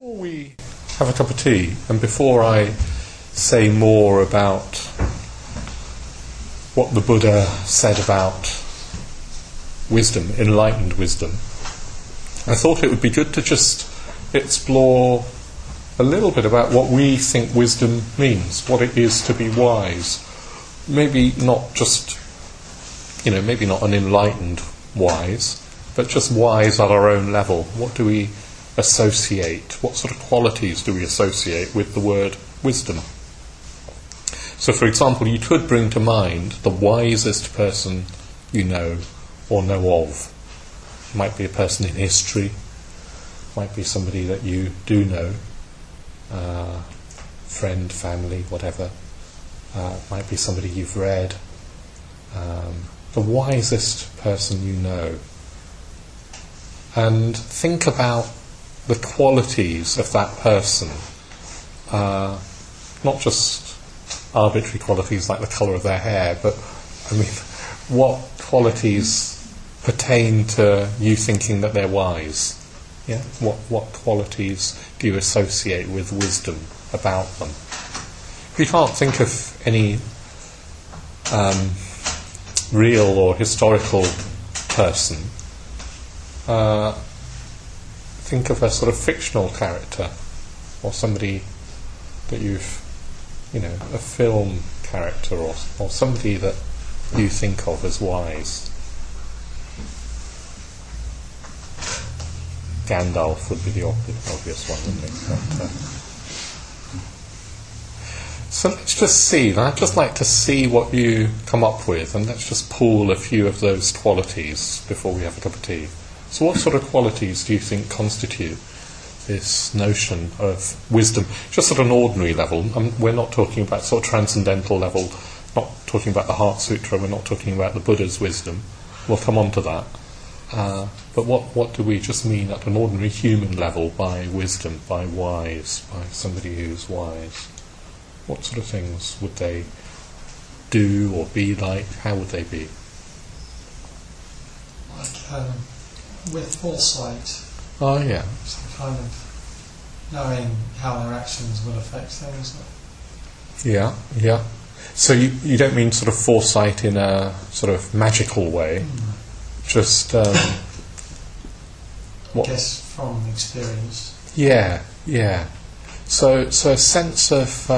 Before we have a cup of tea, and before I say more about what the Buddha said about wisdom, enlightened wisdom, I thought it would be good to just explore a little bit about what we think wisdom means, what it is to be wise. Maybe not just, maybe not an enlightened wise, but just wise at our own level. What do we associate? What sort of qualities do we associate with the word wisdom? So, for example, you could bring to mind the wisest person you know or know of. It might be a person in history, might be somebody that you do know, friend, family, whatever. Might be somebody you've read. The wisest person you know. And think about the qualities of that person, not just arbitrary qualities like the colour of their hair, but what qualities pertain to you thinking that they're wise? Yeah, what qualities do you associate with wisdom about them? If you can't think of any real or historical person, think of a sort of fictional character, or somebody that you've, a film character, or somebody that you think of as wise. Gandalf would be the obvious one, wouldn't it? So let's just see. I'd just like to see what you come up with, and let's just pool a few of those qualities before we have a cup of tea. So what sort of qualities do you think constitute this notion of wisdom? Just at an ordinary level. We're not talking about sort of transcendental level, not talking about the Heart Sutra, we're not talking about the Buddha's wisdom. We'll come on to that. But what do we just mean at an ordinary human level by wisdom, by wise, by somebody who's wise? What sort of things would they do or be like? How would they be? Like with foresight. Oh, yeah. So kind of knowing how their actions will affect things. Yeah, yeah. So you don't mean sort of foresight in a sort of magical way? Just I guess from experience. Yeah, yeah. So a sense of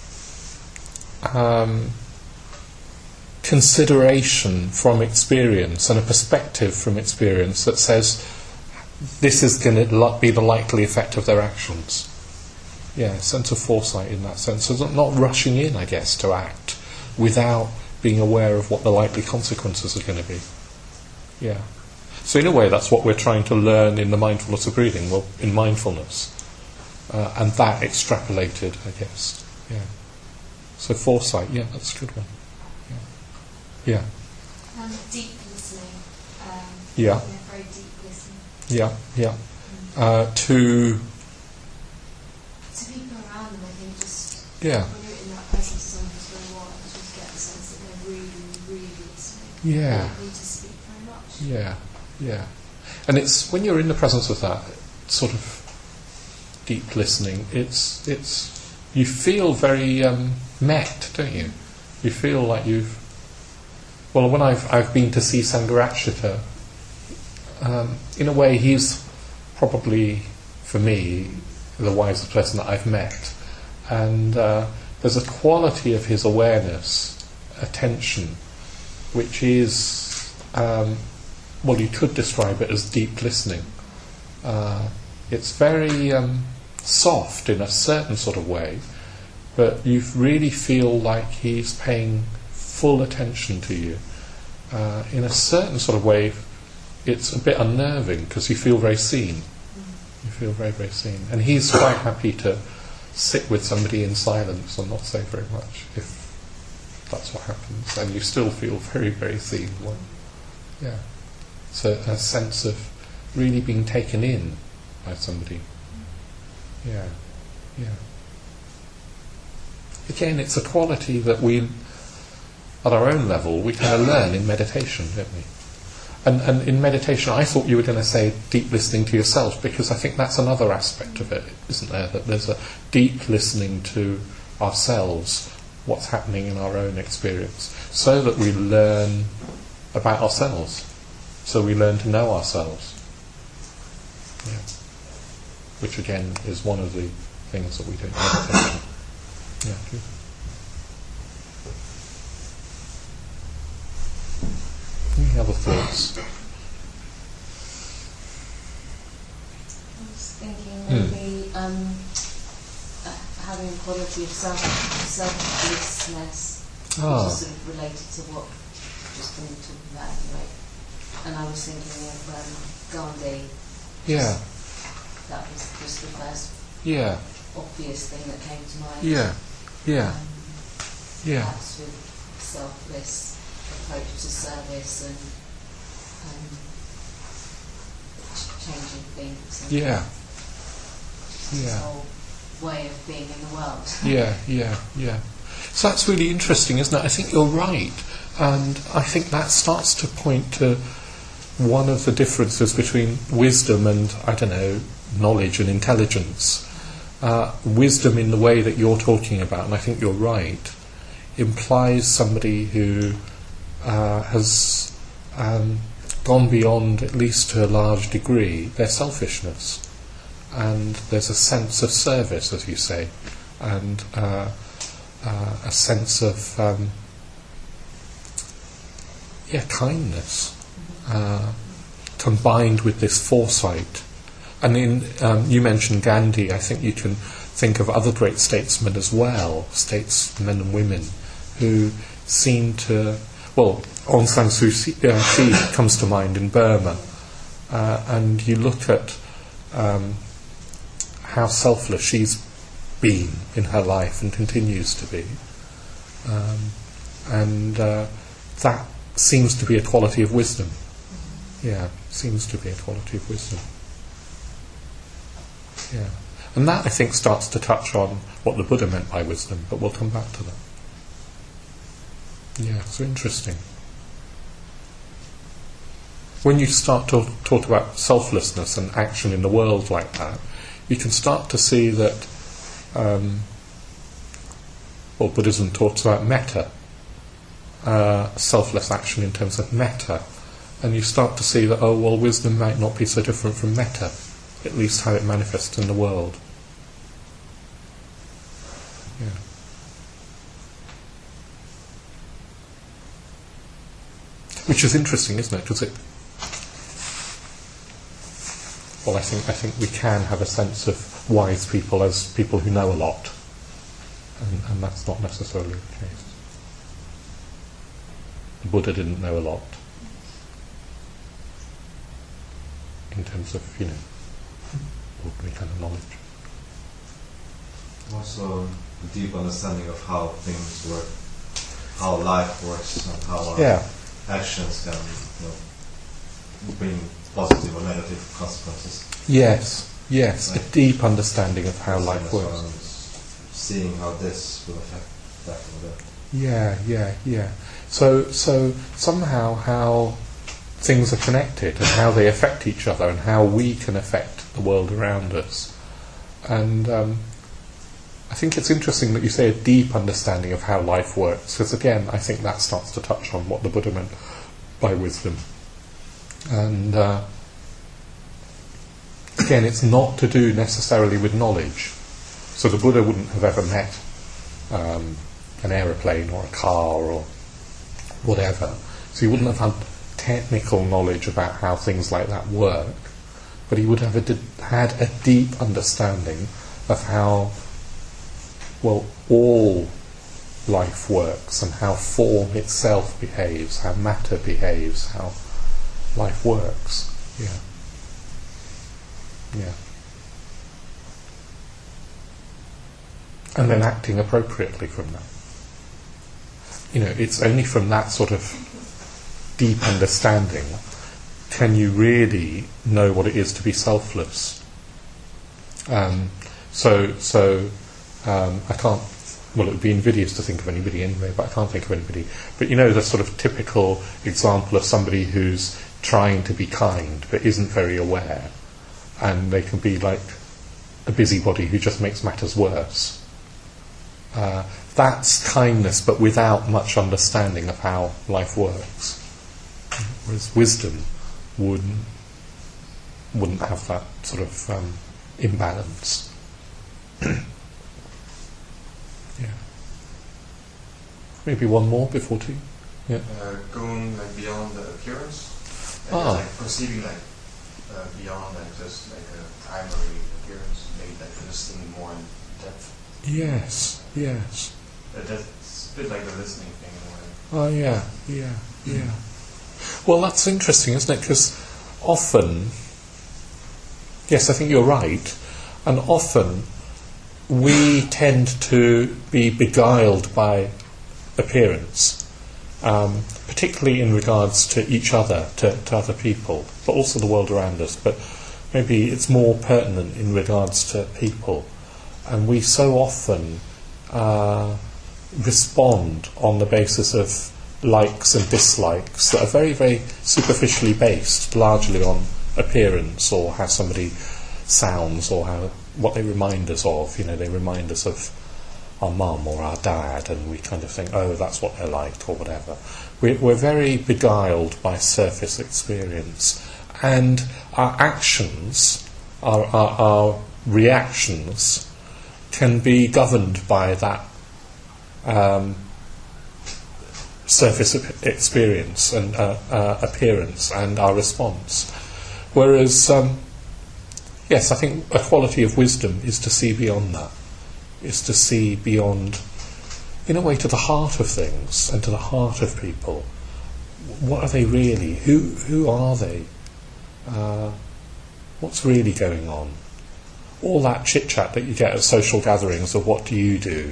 consideration from experience and a perspective from experience that says this is going to be the likely effect of their actions. Yeah, a sense of foresight in that sense. So not rushing in, I guess, to act without being aware of what the likely consequences are going to be. Yeah. So in a way, that's what we're trying to learn in the mindfulness of breathing, well, in mindfulness. And that extrapolated, I guess. Yeah. So foresight, yeah, that's a good one. Yeah. Deep listening. Yeah. Very deep listening. Yeah, yeah. To people around them, I think, just yeah. when you're in that presence of someone who's very wise, you just get the sense that they're really, really listening. Yeah. They don't need to speak very much. Yeah, yeah. And it's when you're in the presence of that sort of deep listening, it's you feel very met, don't you? You feel like you've. Well, when I've been to see Sangharakshita, in a way he's probably, for me, the wisest person that I've met. And there's a quality of his awareness, attention, which is, you could describe it as deep listening. It's very soft in a certain sort of way, but you really feel like he's paying full attention to you. In a certain sort of way, it's a bit unnerving because you feel very seen. You feel very, very seen. And he's quite happy to sit with somebody in silence and not say very much, if that's what happens. And you still feel very, very seen. Well, yeah. So a sense of really being taken in by somebody. Yeah, yeah. Again, it's a quality that we, at our own level, we kind of learn in meditation, don't we? And in meditation, I thought you were going to say deep listening to yourself, because I think that's another aspect of it, isn't there? That there's a deep listening to ourselves, what's happening in our own experience, so that we learn about ourselves, so we learn to know ourselves. Yeah. Which again is one of the things that we do in meditation. Yeah, true. Any other thoughts? I was thinking maybe having a quality of selflessness, which is sort of related to what we've just been talking about anyway. And I was thinking of Gandhi. Yeah. That was just the first obvious thing that came to mind. Yeah. That sort of selfless approach to service and changing things. And his whole way of being in the world. Yeah. So that's really interesting, isn't it? I think you're right, and I think that starts to point to one of the differences between wisdom and, I don't know, knowledge and intelligence. Wisdom in the way that you're talking about, and I think you're right, implies somebody who has gone beyond, at least to a large degree, their selfishness. And there's a sense of service, as you say, and a sense of kindness, combined with this foresight. And you mentioned Gandhi. I think you can think of other great statesmen as well, statesmen and women, who seem to... Well, Aung San Suu Kyi comes to mind in Burma, and you look at how selfless she's been in her life and continues to be, and that seems to be a quality of wisdom. Yeah, seems to be a quality of wisdom. Yeah, and that, I think, starts to touch on what the Buddha meant by wisdom, but we'll come back to that. Yeah, so interesting. When you start to talk about selflessness and action in the world like that, you can start to see that Buddhism talks about metta, selfless action in terms of metta, and you start to see that, wisdom might not be so different from metta, at least how it manifests in the world. Yeah. Which is interesting, isn't it? Does it? Well, I think we can have a sense of wise people as people who know a lot, and that's not necessarily the case. The Buddha didn't know a lot in terms of, ordinary kind of knowledge. Also, a deep understanding of how things work, how life works, and how our actions can bring positive or negative consequences. Yes, a deep understanding of how life works. Seeing how this will affect that or that. Yeah. So somehow how things are connected and how they affect each other and how we can affect the world around us. And I think it's interesting that you say a deep understanding of how life works, because again, I think that starts to touch on what the Buddha meant by wisdom. And again, it's not to do necessarily with knowledge. So the Buddha wouldn't have ever met an aeroplane or a car or whatever. So he wouldn't have had technical knowledge about how things like that work, but he would have had a deep understanding of how all life works and how form itself behaves, how matter behaves, how life works. Yeah. And then acting appropriately from that. It's only from that sort of deep understanding can you really know what it is to be selfless. I can't. Well, it would be invidious to think of anybody anyway, but I can't think of anybody. But the sort of typical example of somebody who's trying to be kind but isn't very aware, and they can be like a busybody who just makes matters worse. That's kindness, but without much understanding of how life works. Whereas wisdom wouldn't have that sort of imbalance. Yeah. Maybe one more before tea. Yeah. Going like beyond the appearance, like perceiving like beyond like just like a primary appearance, maybe like listening more in depth. Yes. That's a bit like the listening thing in a way. Oh yeah. Well, that's interesting, isn't it? Because often, yes, I think you're right, and often we tend to be beguiled by appearance, particularly in regards to each other, to other people, but also the world around us. But maybe it's more pertinent in regards to people, and we so often respond on the basis of likes and dislikes that are very, very superficially based, largely on appearance or how somebody sounds or what they remind us of. They remind us of our mum or our dad, and we kind of think, oh, that's what they're like or whatever. We're very beguiled by surface experience, and our actions, our reactions, can be governed by that surface experience and appearance and our response. Whereas, yes, I think a quality of wisdom is to see beyond that. Is to see beyond, in a way, to the heart of things and to the heart of people. What are they really? Who are they? What's really going on? All that chit-chat that you get at social gatherings of what do you do?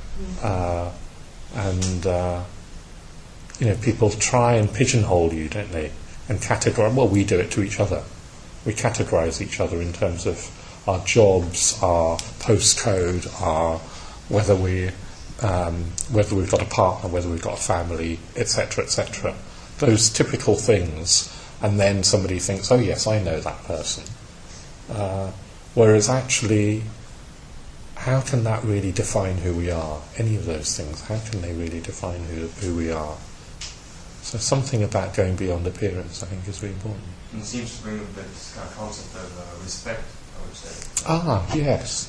People try and pigeonhole you, don't they? And categorise. Well, we do it to each other. We categorise each other in terms of our jobs, our postcode, whether we've got a partner, whether we've got a family, etc., etc. Those typical things, and then somebody thinks, "Oh yes, I know that person." Whereas actually, how can that really define who we are? Any of those things, how can they really define who we are? So something about going beyond appearance, I think, is really important. And it seems to bring up this kind of concept of respect, I would say. Yes.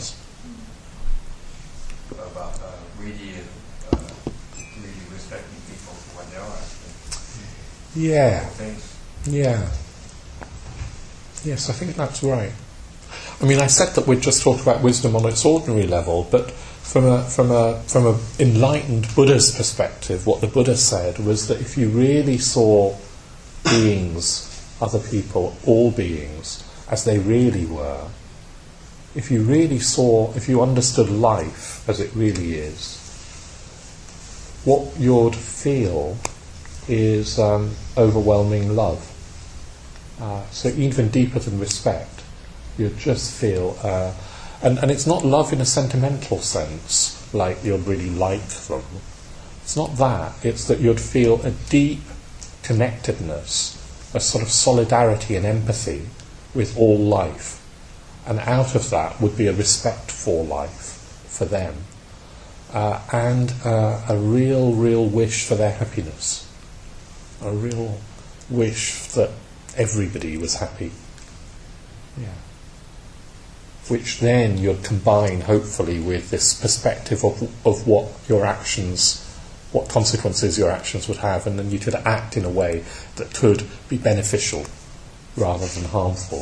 About really respecting people for what they are, actually. Yeah. Things. Yeah. Yes, I think that's right. I mean, I said that we'd just talk about wisdom on its ordinary level, but from a enlightened Buddha's perspective, what the Buddha said was that if you really saw beings, other people, all beings, as they really were, if you understood life as it really is, what you'd feel is overwhelming love. So even deeper than respect, you'd just feel, and it's not love in a sentimental sense, like you'd really like them. It's not that. It's that you'd feel a deep connectedness, a sort of solidarity and empathy with all life. And out of that would be a respect for life, for them, and a real wish for their happiness. A real wish that everybody was happy. Yeah. Which then you'd combine, hopefully, with this perspective of what your actions, what consequences your actions would have, and then you could act in a way that could be beneficial rather than harmful.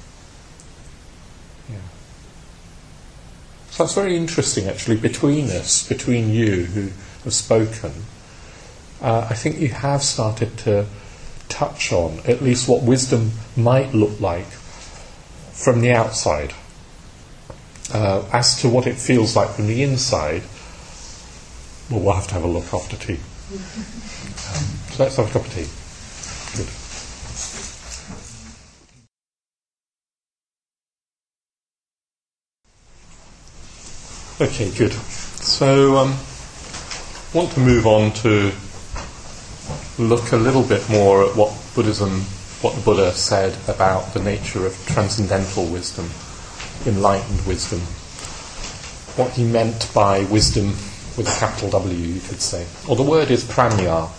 Yeah. So that's very interesting, actually, between us, between you who have spoken. I think you have started to touch on at least what wisdom might look like from the outside. As to what it feels like from the inside, well, we'll have to have a look after tea. So let's have a cup of tea. Good. Okay, good. So I want to move on to look a little bit more at what Buddhism, what the Buddha said about the nature of transcendental wisdom, enlightened wisdom. What he meant by wisdom with a capital W, you could say. Or the word is prajna.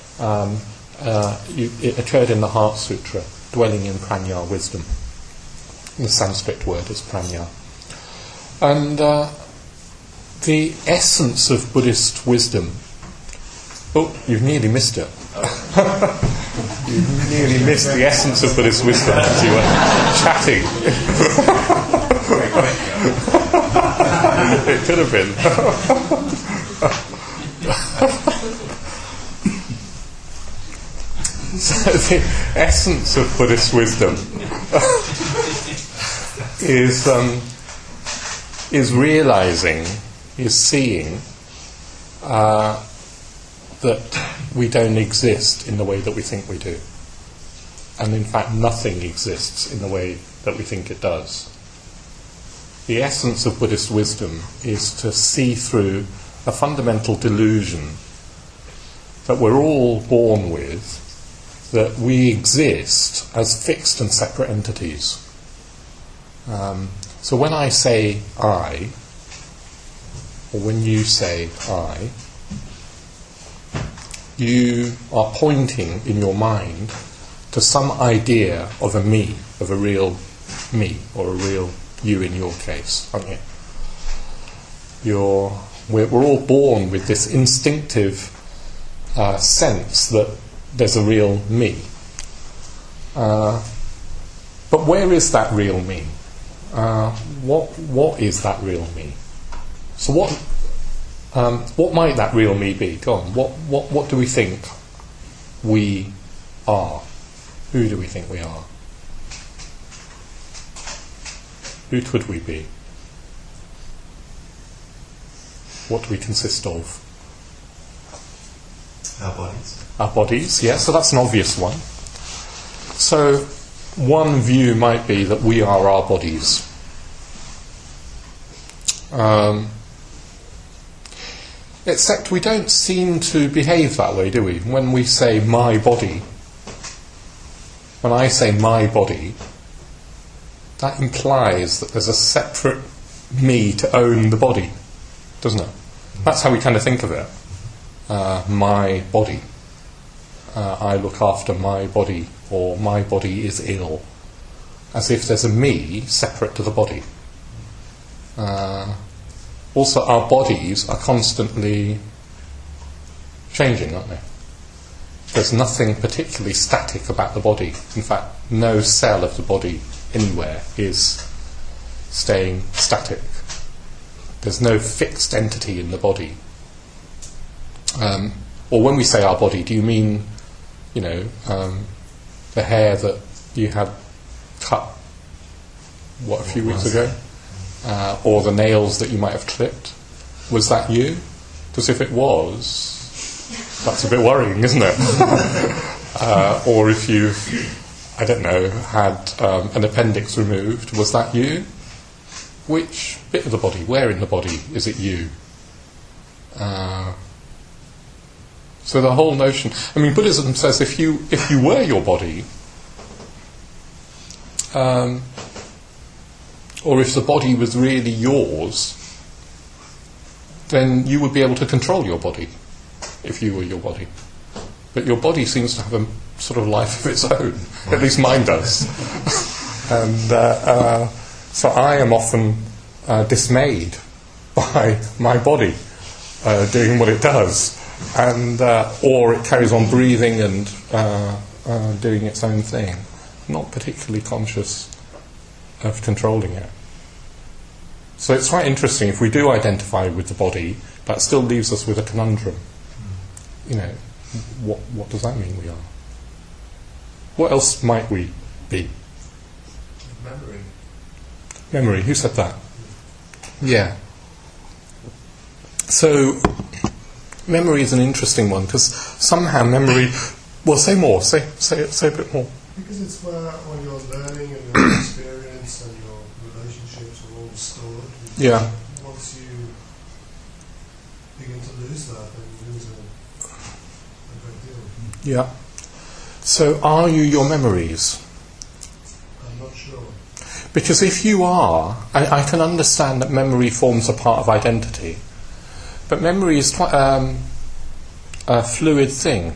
It occurred in the Heart Sutra, dwelling in prajna, wisdom. The Sanskrit word is prajna. And the essence of Buddhist wisdom... Oh, you've nearly missed it. You nearly missed the essence of Buddhist wisdom as you were chatting. It could have been. So the essence of Buddhist wisdom is realizing, is seeing that we don't exist in the way that we think we do. And in fact, nothing exists in the way that we think it does. The essence of Buddhist wisdom is to see through a fundamental delusion that we're all born with, that we exist as fixed and separate entities. So when I say I, or when you say I, you are pointing in your mind to some idea of a me, of a real me, or a real you in your case, aren't you? We're all born with this instinctive sense that there's a real me. But where is that real me? What is that real me? So what might that real me be? Go on. What do we think we are? Who do we think we are? Who could we be? What do we consist of? Our bodies. Our bodies, yeah, so that's an obvious one. So one view might be that we are our bodies. Except we don't seem to behave that way, do we? When we say my body, when I say my body, that implies that there's a separate me to own the body, doesn't it? That's how we kind of think of it. My body. I look after my body, or my body is ill. As if there's a me separate to the body. Also, our bodies are constantly changing, aren't they? There's nothing particularly static about the body. In fact, no cell of the body anywhere is staying static. There's no fixed entity in the body. Or when we say our body, do you mean, the hair that you had cut, a few weeks ago? Or the nails that you might have clipped? Was that you? Because if it was, that's a bit worrying, isn't it? Or if you've, I don't know, had an appendix removed, was that you? Which bit of the body, where in the body is it you? So the whole notion, Buddhism says if you were your body, or if the body was really yours, then you would be able to control your body if you were your body. But your body seems to have a sort of life of its own. At least mine does. And so I am often dismayed by my body doing what it does. And or it carries on breathing and doing its own thing. Not particularly conscious of controlling it. So it's quite interesting, if we do identify with the body, that still leaves us with a conundrum. What does that mean we are? What else might we be? Memory, who said that? Yeah. So memory is an interesting one, because somehow memory... Well, say more, say a bit more. Because it's where all your learning and your experience and your relationships are all stored. Yeah. Once you begin to lose that, then you lose a great deal. Yeah. So are you your memories? I'm not sure. Because if you are, I can understand that memory forms a part of identity. But memory is quite a fluid thing.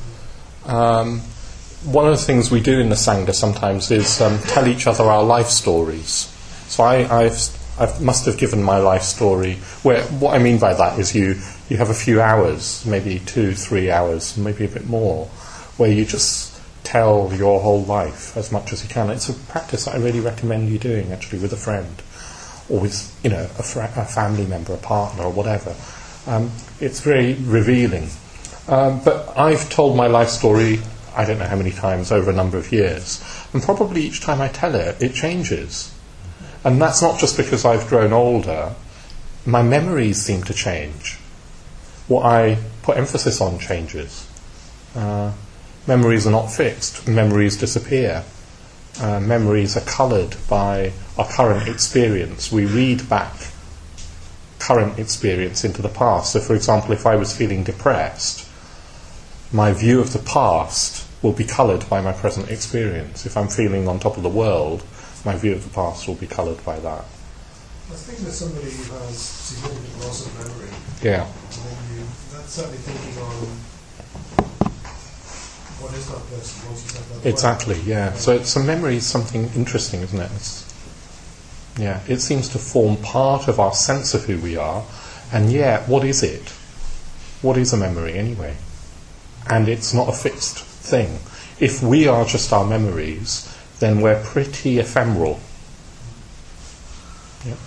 One of the things we do in the Sangha sometimes is tell each other our life stories. So I must have given my life story, where what I mean by that is you have a few hours, maybe 2-3 hours, maybe a bit more, where you just tell your whole life as much as you can. It's a practice that I really recommend you doing, actually, with a friend, or with a family member, a partner, or whatever. It's very revealing. But I've told my life story, I don't know how many times, over a number of years, and probably each time I tell it, it changes. And that's not just because I've grown older. My memories seem to change. What I put emphasis on changes. Memories are not fixed. Memories disappear. Memories are coloured by our current experience. We read back current experience into the past. So, for example, if I was feeling depressed, my view of the past will be coloured by my present experience. If I'm feeling on top of the world, my view of the past will be coloured by that. I think that somebody who has significant loss of memory, Yeah. that's certainly thinking on what is that person once you said that. Exactly, yeah. So memory is something interesting, isn't it? It seems to form part of our sense of who we are, and yet, what is it? What is a memory anyway? And it's not a fixed thing. If we are just our memories, then we're pretty ephemeral. Yep.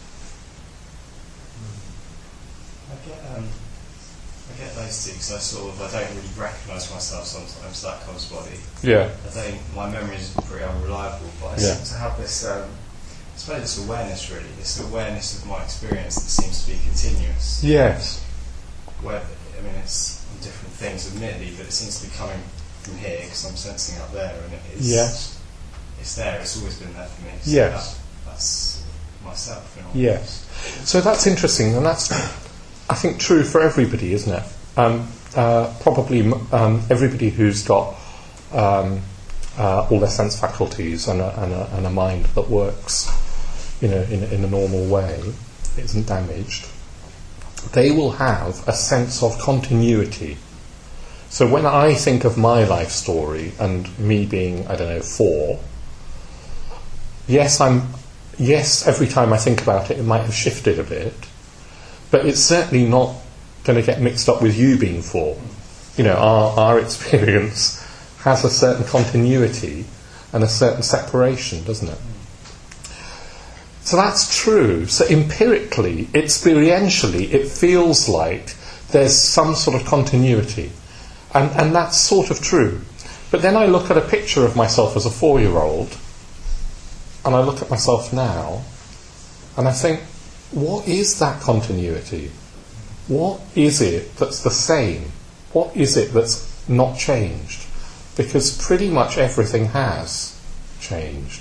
I get those two because I don't really recognise myself sometimes, that kind of body. Yeah. I think my memory is pretty unreliable, but I seem to have this, I suppose it's awareness really, this awareness of my experience that seems to be continuous. Yes. It's on different things admittedly, but it seems to be coming from here because I'm sensing up there, and it's... Yes. It's there, it's always been there for me. So yes. That's myself. Yes. So that's interesting, and that's, I think, true for everybody, isn't it? Probably everybody who's got all their sense faculties and a mind that works, in a normal way, isn't damaged, they will have a sense of continuity. So when I think of my life story and me being, 4, yes, every time I think about it, it might have shifted a bit, but it's certainly not going to get mixed up with you being 4. Our experience has a certain continuity and a certain separation, doesn't it? So that's true. So empirically, experientially, it feels like there's some sort of continuity. And that's sort of true. But then I look at a picture of myself as a 4-year-old, and I look at myself now, and I think, what is that continuity? What is it that's the same? What is it that's not changed? Because pretty much everything has changed.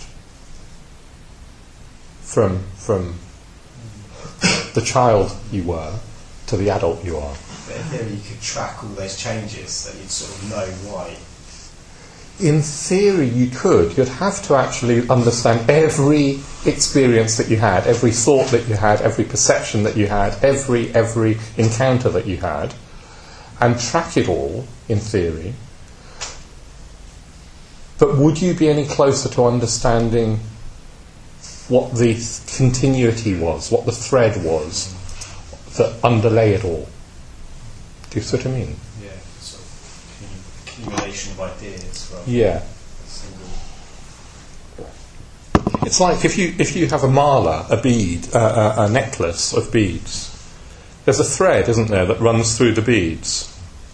From the child you were to the adult you are. But in theory, you could track all those changes, that you'd sort of know why. In theory, you could. You'd have to actually understand every experience that you had, every thought that you had, every perception that you had, every encounter that you had, and track it all, in theory. But would you be any closer to understanding what the continuity was, what the thread was that underlay it all? Do you see what I mean? Yeah, sort of accumulation of ideas. Yeah. It's like if you have a mala, a bead, a necklace of beads. There's a thread, isn't there, that runs through the beads.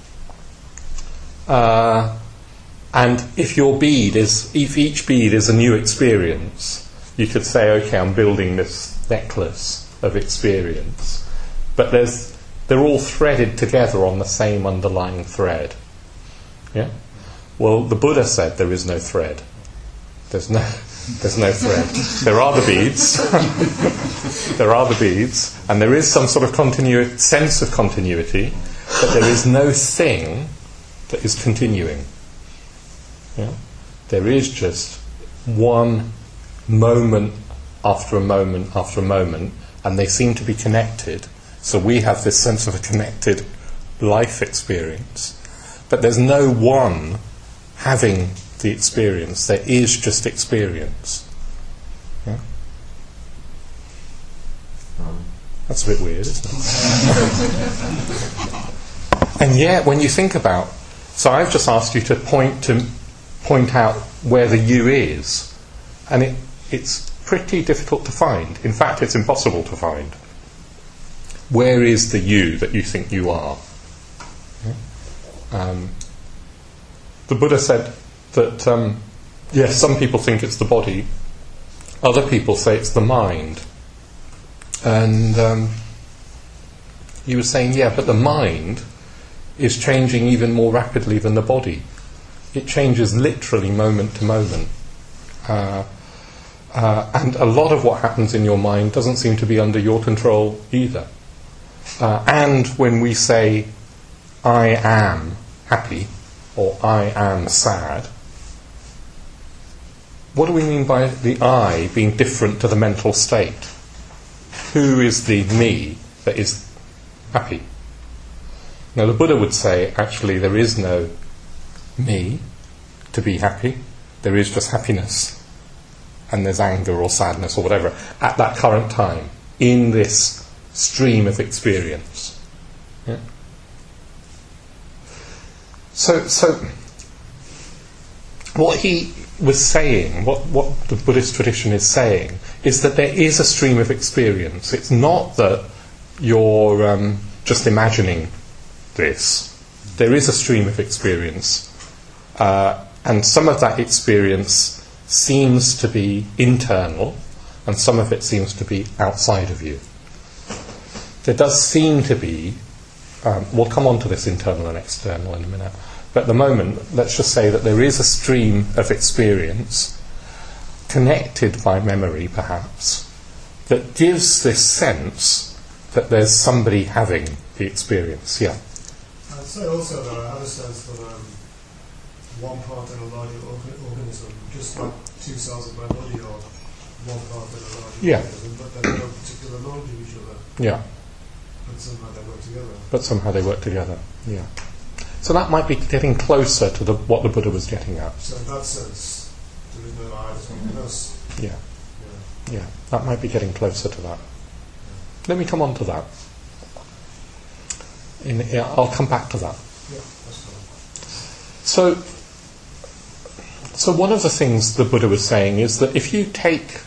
And if each bead is a new experience, you could say, okay, I'm building this necklace of experience. But they're all threaded together on the same underlying thread. Yeah? Well, the Buddha said there is no thread. There's no thread. There are the beads. There are the beads, and there is some sort of sense of continuity, but there is no thing that is continuing. Yeah? There is just one moment after a moment after a moment, and they seem to be connected. So we have this sense of a connected life experience. But there's no one having the experience. There is just experience. Yeah? That's a bit weird, isn't it? And yet, when you think about... So I've just asked you to point out where the you is. And it's pretty difficult to find. In fact, it's impossible to find. Where is the you that you think you are? The Buddha said that, yes, some people think it's the body. Other people say it's the mind. And he was saying, yeah, but the mind is changing even more rapidly than the body. It changes literally moment to moment. And a lot of what happens in your mind doesn't seem to be under your control either. And when we say, I am happy, or I am sad, what do we mean by the I being different to the mental state? Who is the me that is happy? Now the Buddha would say, actually, there is no me to be happy. There is just happiness. And there's anger or sadness or whatever at that current time in this stream of experience. Yeah? So what he was saying, what the Buddhist tradition is saying, is that there is a stream of experience. It's not that you're just imagining this. There is a stream of experience. And some of that experience seems to be internal, and some of it seems to be outside of you. There does seem to be, we'll come on to this internal and external in a minute, but at the moment, let's just say that there is a stream of experience, connected by memory perhaps, that gives this sense that there's somebody having the experience. Yeah? I'd say also that I have a sense that one part in a larger organism, just like two cells of my body are one part in a larger organism, but they have particular knowledge of each other. Yeah. But somehow they work together. Yeah. So that might be getting closer to what the Buddha was getting at. So in that sense, there is no I, there's something else. Yeah, that might be getting closer to that. Let me come on to that. I'll come back to that. Yeah, that's fine. So one of the things the Buddha was saying is that if you take,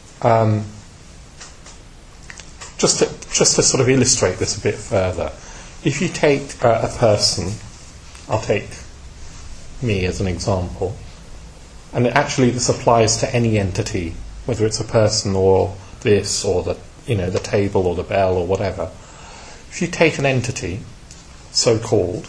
just to sort of illustrate this a bit further, if you take a person, I'll take me as an example, and actually this applies to any entity, whether it's a person or this or the table or the bell or whatever. If you take an entity, so-called,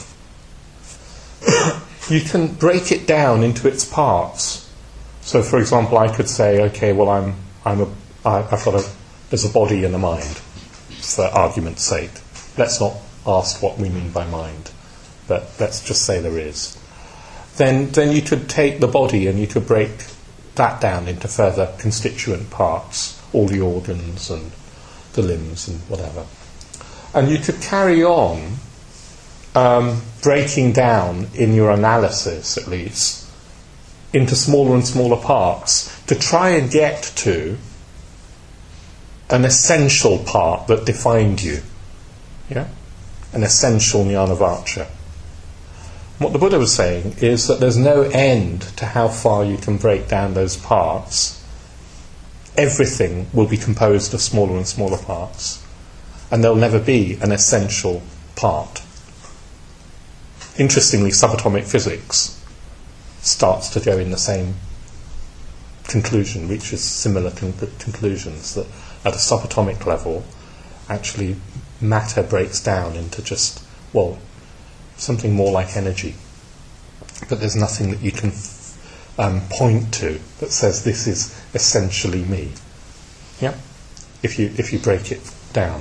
you can break it down into its parts. So, for example, I could say, okay, well, there's a body and a mind, for argument's sake. Let's not ask what we mean by mind, but let's just say there is. Then you could take the body and you could break that down into further constituent parts, all the organs and the limbs and whatever. And you could carry on breaking down, in your analysis at least, into smaller and smaller parts to try and get to an essential part that defined you. Yeah? An essential jnana-vacca. What the Buddha was saying is that there's no end to how far you can break down those parts. Everything will be composed of smaller and smaller parts, and there'll never be an essential part. Interestingly, subatomic physics starts to go in the same conclusion, reaches similar conclusions, that at a subatomic level, actually matter breaks down into just, something more like energy. But there's nothing that you can point to that says this is essentially me. Yeah? If you break it down.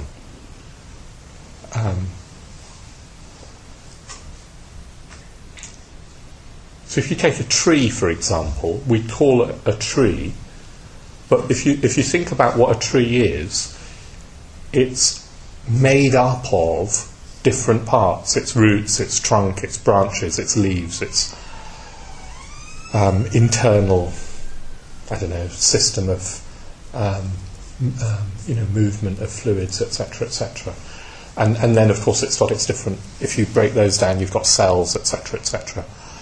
So So if you take a tree, for example, we call it a tree, but if you think about what a tree is, it's made up of different parts: its roots, its trunk, its branches, its leaves, its internal, system of movement of fluids, etc., etc. And then, of course, it's got its different. If you break those down, you've got cells, etc., etc.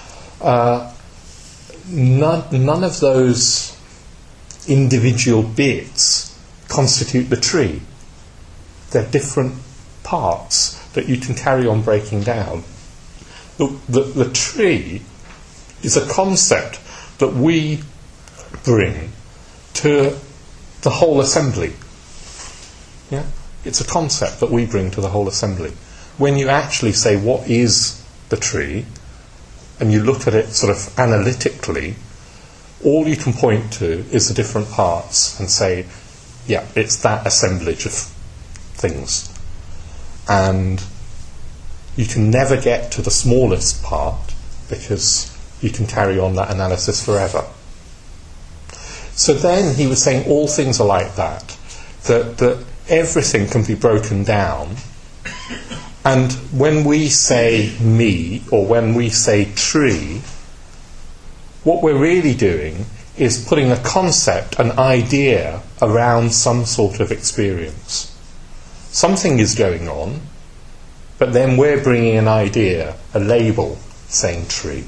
None of those individual bits constitute the tree. They're different parts that you can carry on breaking down. The tree is a concept that we bring to the whole assembly. Yeah? It's a concept that we bring to the whole assembly. When you actually say, what is the tree, and you look at it sort of analytically, all you can point to is the different parts and say, yeah, it's that assemblage of things. And you can never get to the smallest part because you can carry on that analysis forever. So then he was saying all things are like that everything can be broken down, and when we say me or when we say tree, what we're really doing is putting a concept, an idea around some sort of experience. Something is going on, but then we're bringing an idea, a label, saying tree.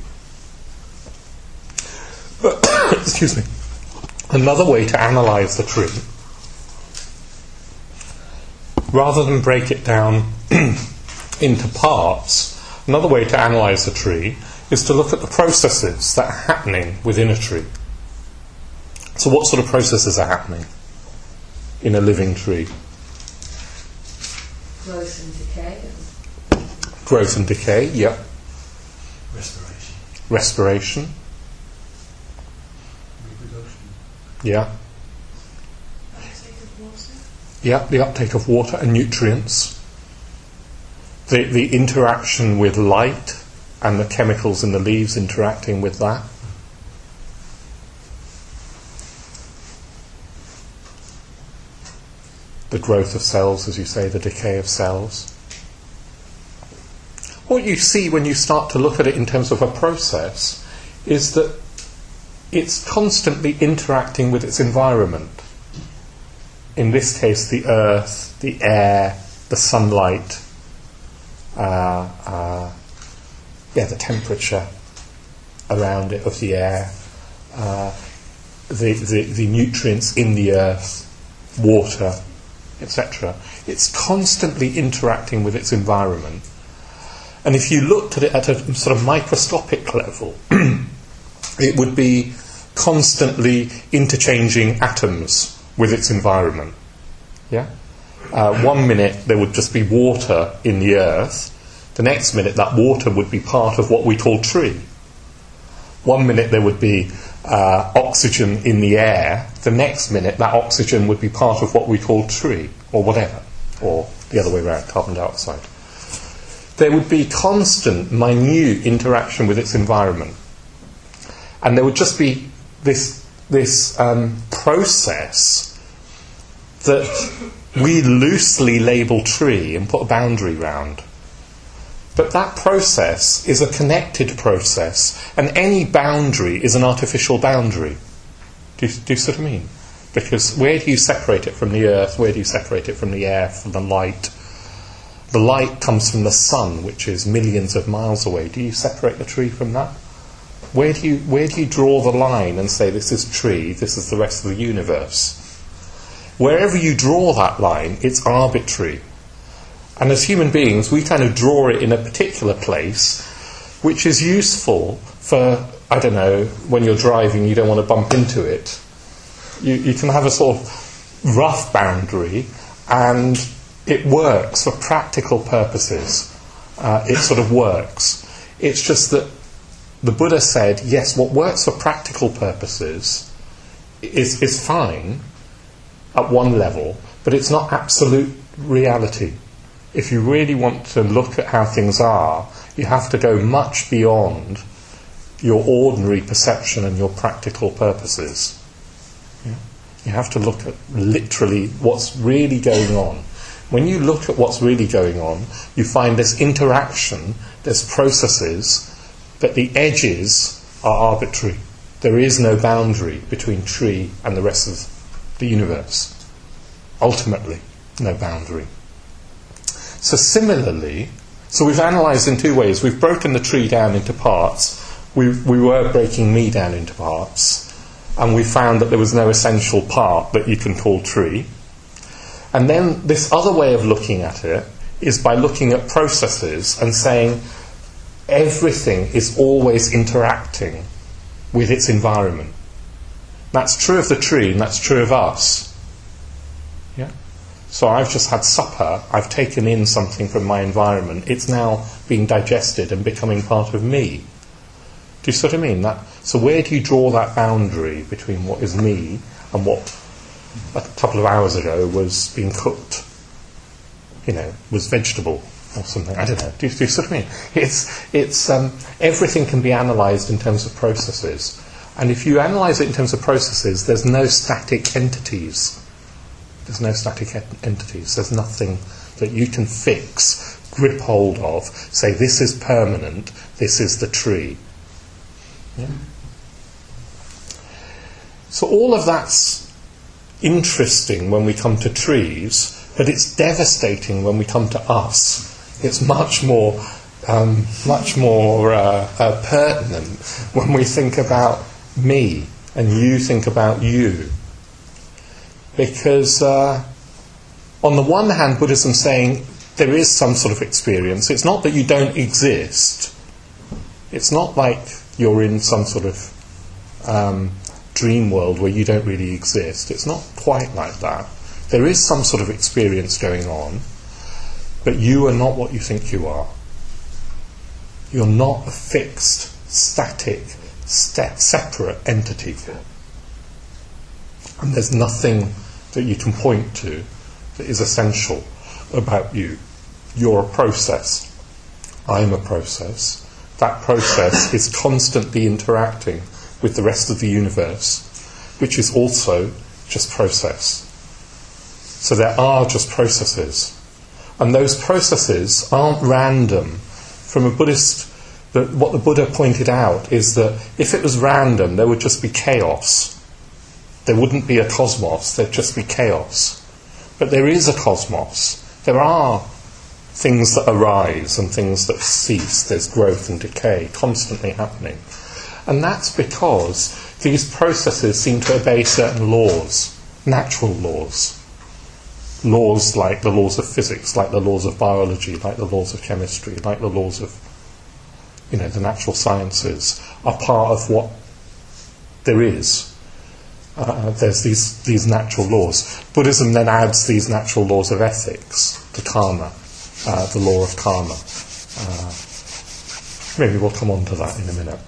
But, excuse me, another way to analyse the tree, rather than break it down into parts, another way to analyse the tree is to look at the processes that are happening within a tree. So what sort of processes are happening in a living tree? Growth and decay. Growth and decay, yep. Respiration. Reproduction. Yeah. Uptake of water. Yeah, the uptake of water and nutrients. The interaction with light and the chemicals in the leaves interacting with that. The growth of cells, as you say, the decay of cells. What you see when you start to look at it in terms of a process is that it's constantly interacting with its environment. In this case, the earth, the air, the sunlight, the temperature around it of the air, the nutrients in the earth, water, etc. It's constantly interacting with its environment. And if you looked at it at a sort of microscopic level, it would be constantly interchanging atoms with its environment. Yeah? 1 minute there would just be water in the earth. The next minute that water would be part of what we call tree. 1 minute there would be oxygen in the air. The next minute that oxygen would be part of what we call tree, or whatever. Or the other way around, carbon dioxide. There would be constant, minute interaction with its environment. And there would just be this process that we loosely label tree and put a boundary round. But that process is a connected process, and any boundary is an artificial boundary. Do you see what I mean? Because where do you separate it from the earth? Where do you separate it from the air, from the light? The light comes from the sun, which is millions of miles away. Do you separate the tree from that? Where do you draw the line and say this is tree, this is the rest of the universe? Wherever you draw that line, it's arbitrary. And as human beings, we kind of draw it in a particular place, which is useful for, I don't know, when you're driving, you don't want to bump into it. You can have a sort of rough boundary, and it works for practical purposes. It sort of works. It's just that the Buddha said, yes, what works for practical purposes is fine at one level, but it's not absolute reality. If you really want to look at how things are, you have to go much beyond your ordinary perception and your practical purposes. Yeah? You have to look at literally what's really going on. When you look at what's really going on, you find this interaction, there's processes, but the edges are arbitrary. There is no boundary between tree and the rest of the universe. Ultimately, no boundary. So similarly, we've analysed in two ways. We've broken the tree down into parts. We were breaking me down into parts, and we found that there was no essential part that you can call tree. And then this other way of looking at it is by looking at processes and saying everything is always interacting with its environment. That's true of the tree, and that's true of us. Yeah? So I've just had supper, I've taken in something from my environment, it's now being digested and becoming part of me. Do you see what I mean? So where do you draw that boundary between what is me and what a couple of hours ago was being cooked, was vegetable or something? I don't know. Do you see what I mean? It's everything can be analysed in terms of processes. And if you analyse it in terms of processes, there's no static entities. There's no static entities. There's nothing that you can fix, grip hold of, say this is permanent, this is the tree. Yeah? So all of that's interesting when we come to trees, but it's devastating when we come to us. It's much more pertinent when we think about me and you think about you. Because on the one hand, Buddhism's saying there is some sort of experience. It's not that you don't exist. It's not like you're in some sort of dream world where you don't really exist. It's not quite like that. There is some sort of experience going on, but you are not what you think you are. You're not a fixed, static, separate entity. And there's nothing that you can point to that is essential about you. You're a process. I'm a process. That process is constantly interacting with the rest of the universe, which is also just process. So there are just processes. And those processes aren't random. From a Buddhist, what the Buddha pointed out is that if it was random, there would just be chaos. There wouldn't be a cosmos, there'd just be chaos. But there is a cosmos. There are things that arise and things that cease. There's growth and decay constantly happening. And that's because these processes seem to obey certain laws, natural laws. Laws like the laws of physics, like the laws of biology, like the laws of chemistry, like the laws of, the natural sciences, are part of what there is. There's these natural laws. Buddhism then adds these natural laws of ethics, the karma, the law of karma. Maybe we'll come on to that in a minute.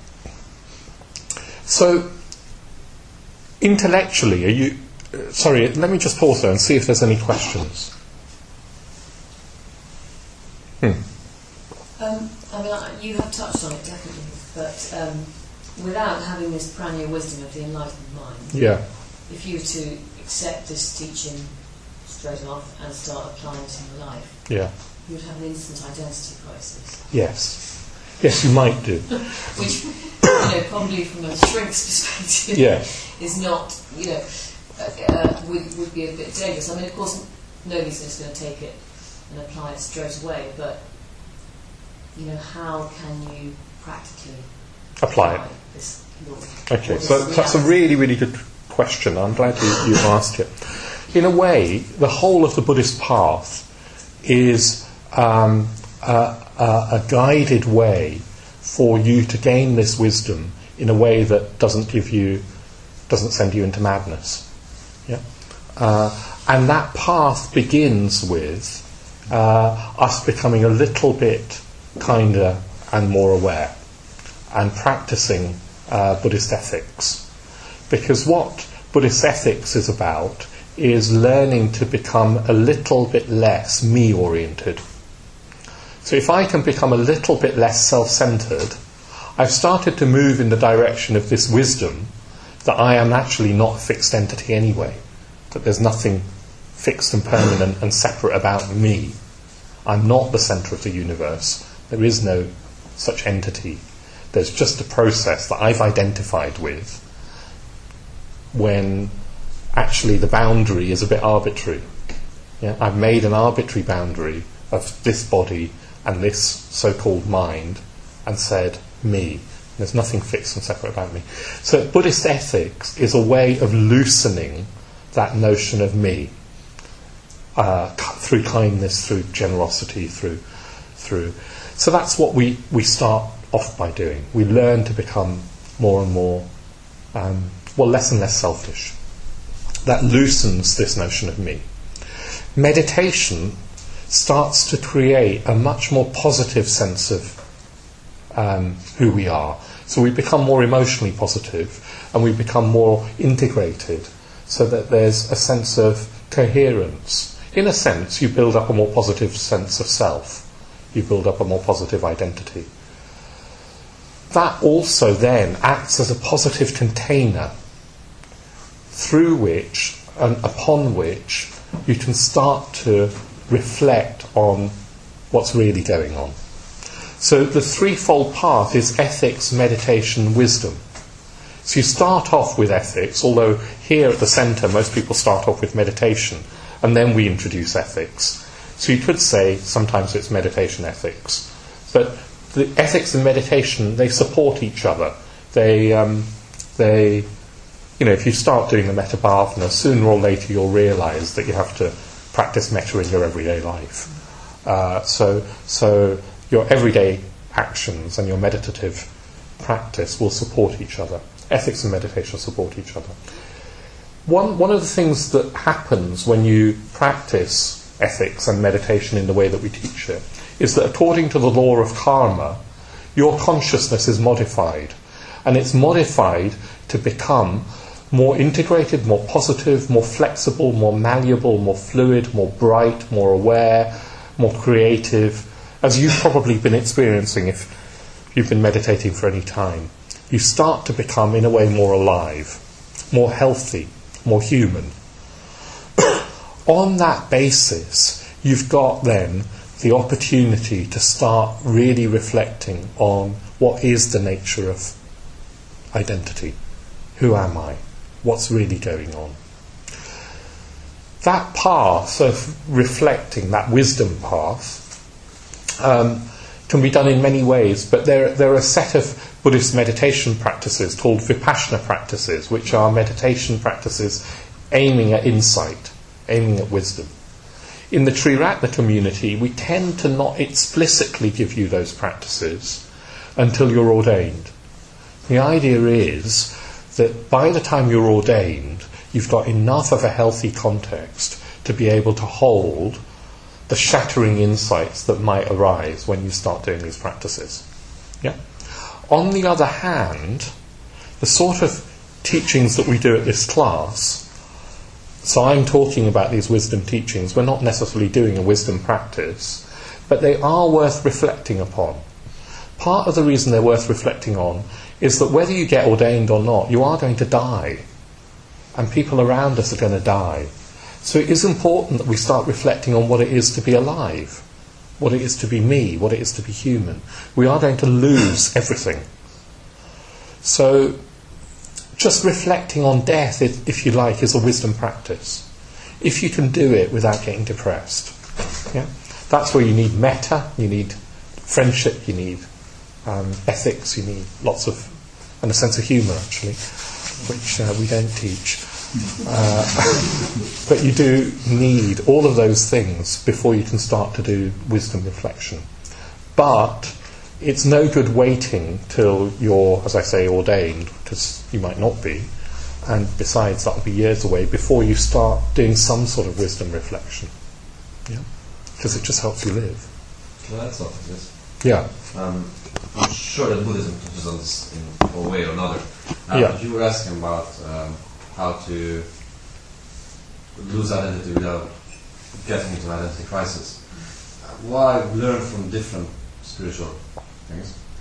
So, intellectually, are you... Sorry, let me just pause there and see if there's any questions. You have touched on it, definitely, but without having this pranya wisdom of the enlightened mind, if you were to accept this teaching straight off and start applying it in your life, you would have an instant identity crisis. Yes, you might do. Which, probably from a shrink's perspective, is not, would be a bit dangerous. I mean, of course, nobody's just going to take it and apply it straight away, but, how can you practically apply this law? Okay, so that's a really, really good question. I'm glad you asked it. In a way, the whole of the Buddhist path is a guided way for you to gain this wisdom in a way that doesn't send you into madness. And that path begins with us becoming a little bit kinder and more aware and practicing Buddhist ethics. Because what Buddhist ethics is about is learning to become a little bit less me-oriented. So if I can become a little bit less self-centred, I've started to move in the direction of this wisdom that I am actually not a fixed entity anyway, that there's nothing fixed and permanent and separate about me. I'm not the centre of the universe. There is no such entity. There's just a process that I've identified with when actually the boundary is a bit arbitrary. Yeah? I've made an arbitrary boundary of this body and this so-called mind and said, me. There's nothing fixed and separate about me. So Buddhist ethics is a way of loosening that notion of me through kindness, through generosity, through. So that's what we start off by doing. We learn to become more and more, less and less selfish. That loosens this notion of me. Meditation starts to create a much more positive sense of who we are. So we become more emotionally positive and we become more integrated so that there's a sense of coherence. In a sense, you build up a more positive sense of self. You build up a more positive identity. That also then acts as a positive container through which and upon which you can start to reflect on what's really going on. So the threefold path is ethics, meditation, wisdom. So you start off with ethics, although here at the centre most people start off with meditation, and then we introduce ethics. So you could say sometimes it's meditation ethics. But the ethics and meditation, they support each other. They if you start doing the metta bhavana, sooner or later you'll realise that you have to practice metta in your everyday life. So your everyday actions and your meditative practice will support each other. Ethics and meditation support each other. One of the things that happens when you practice ethics and meditation in the way that we teach it is that according to the law of karma, your consciousness is modified. And it's modified to become more integrated, more positive, more flexible, more malleable, more fluid, more bright, more aware, more creative, as you've probably been experiencing if you've been meditating for any time. You start to become, in a way, more alive, more healthy, more human. On that basis, you've got then the opportunity to start really reflecting on what is the nature of identity. Who am I? What's really going on? That path of reflecting, that wisdom path, can be done in many ways, but there are a set of Buddhist meditation practices called Vipassana practices, which are meditation practices aiming at insight, aiming at wisdom. In the Triratna community, we tend to not explicitly give you those practices until you're ordained. The idea is that by the time you're ordained, you've got enough of a healthy context to be able to hold the shattering insights that might arise when you start doing these practices. Yeah. On the other hand, the sort of teachings that we do at this class, so I'm talking about these wisdom teachings, we're not necessarily doing a wisdom practice, but they are worth reflecting upon. Part of the reason they're worth reflecting on is that whether you get ordained or not, you are going to die. And people around us are going to die. So it is important that we start reflecting on what it is to be alive, what it is to be me, what it is to be human. We are going to lose everything. So just reflecting on death, if you like, is a wisdom practice. If you can do it without getting depressed. Yeah? That's where you need metta, you need friendship, you need ethics, you need lots of, and a sense of humour actually, which we don't teach. But you do need all of those things before you can start to do wisdom reflection. But it's no good waiting till you're, as I say, ordained, because you might not be, and besides that'll be years away before you start doing some sort of wisdom reflection. Yeah, because it just helps you live. Well, that's not this. Yeah. I'm sure that Buddhism touches on this in one way or another. Yeah. You were asking about how to lose identity without getting into an identity crisis. What I've learned from different spiritual things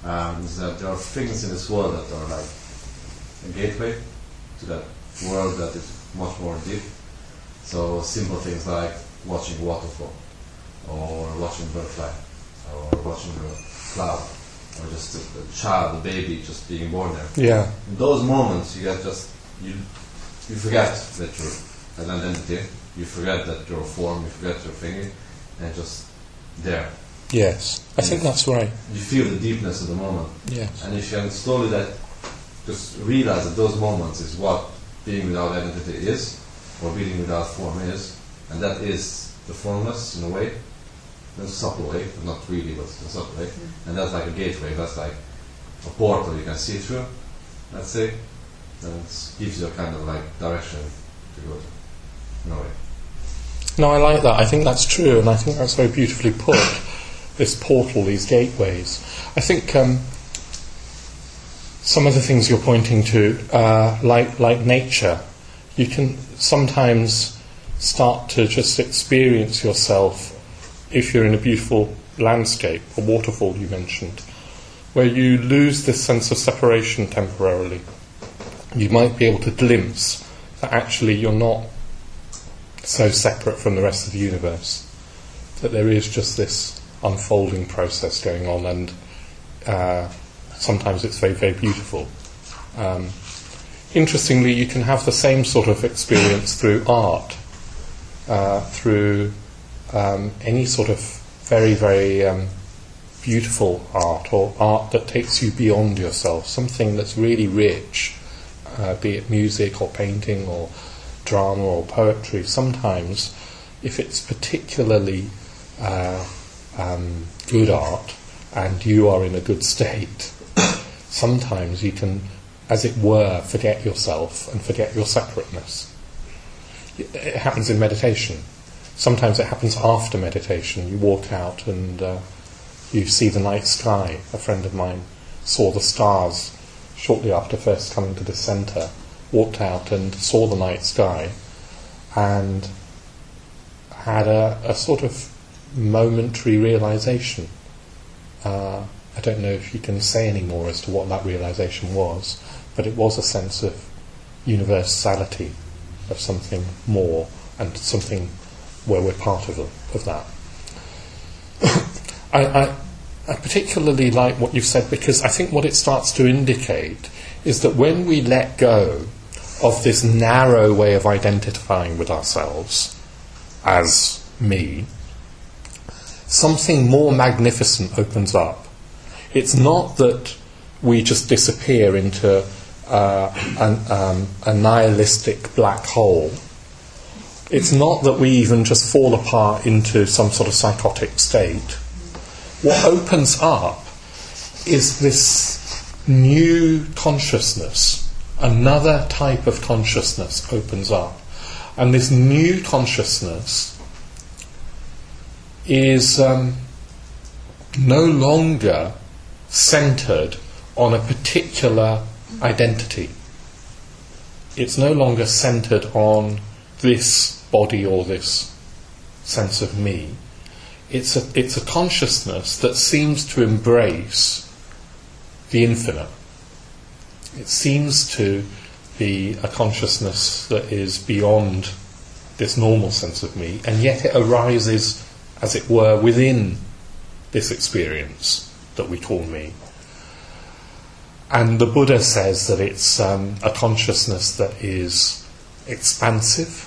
is that there are things in this world that are like a gateway to that world that is much more deep. So simple things like watching waterfall, or watching bird fly, or watching a cloud, or just a child, a baby just being born there. Yeah. In those moments, you forget that you're an identity, you forget that you're a form, you forget your thinking, and just there. Yes, I think that's right. You feel the deepness of the moment. Yes. And if you can slowly just realize that those moments is what being without identity is, or being without form is, and that is the formless in a way, in a subtle way, not really, but in a subtle way. And that's like a gateway, that's like a portal you can see through, let's say, and it gives you a kind of like direction to go to, in a way. No, I like that. I think that's true, and I think that's very beautifully put. This portal, these gateways. I think some of the things you're pointing to, like nature, you can sometimes start to just experience yourself, if you're in a beautiful landscape, a waterfall you mentioned, where you lose this sense of separation temporarily. You might be able to glimpse that actually you're not so separate from the rest of the universe, that there is just this unfolding process going on, and sometimes it's very, very beautiful. Interestingly, you can have the same sort of experience through art, through any sort of very, very beautiful art, or art that takes you beyond yourself, something that's really rich, be it music or painting or drama or poetry. Sometimes, if it's particularly good art and you are in a good state, sometimes you can, as it were, forget yourself and forget your separateness. It happens in meditation. Sometimes it happens after meditation. You walk out and you see the night sky. A friend of mine saw the stars shortly after first coming to the centre, walked out and saw the night sky and had a sort of momentary realization. I don't know if you can say any more as to what that realization was, but it was a sense of universality, of something more, and something where we're part of that. I particularly like what you've said, because I think what it starts to indicate is that when we let go of this narrow way of identifying with ourselves as me, something more magnificent opens up. It's not that we just disappear into a nihilistic black hole. It's not that we even just fall apart into some sort of psychotic state. What opens up is this new consciousness. Another type of consciousness opens up. And this new consciousness is no longer centred on a particular identity. It's no longer centred on this body or this sense of me. It's a consciousness that seems to embrace the infinite. It seems to be a consciousness that is beyond this normal sense of me, and yet it arises, as it were, within this experience that we call me. And the Buddha says that it's a consciousness that is expansive.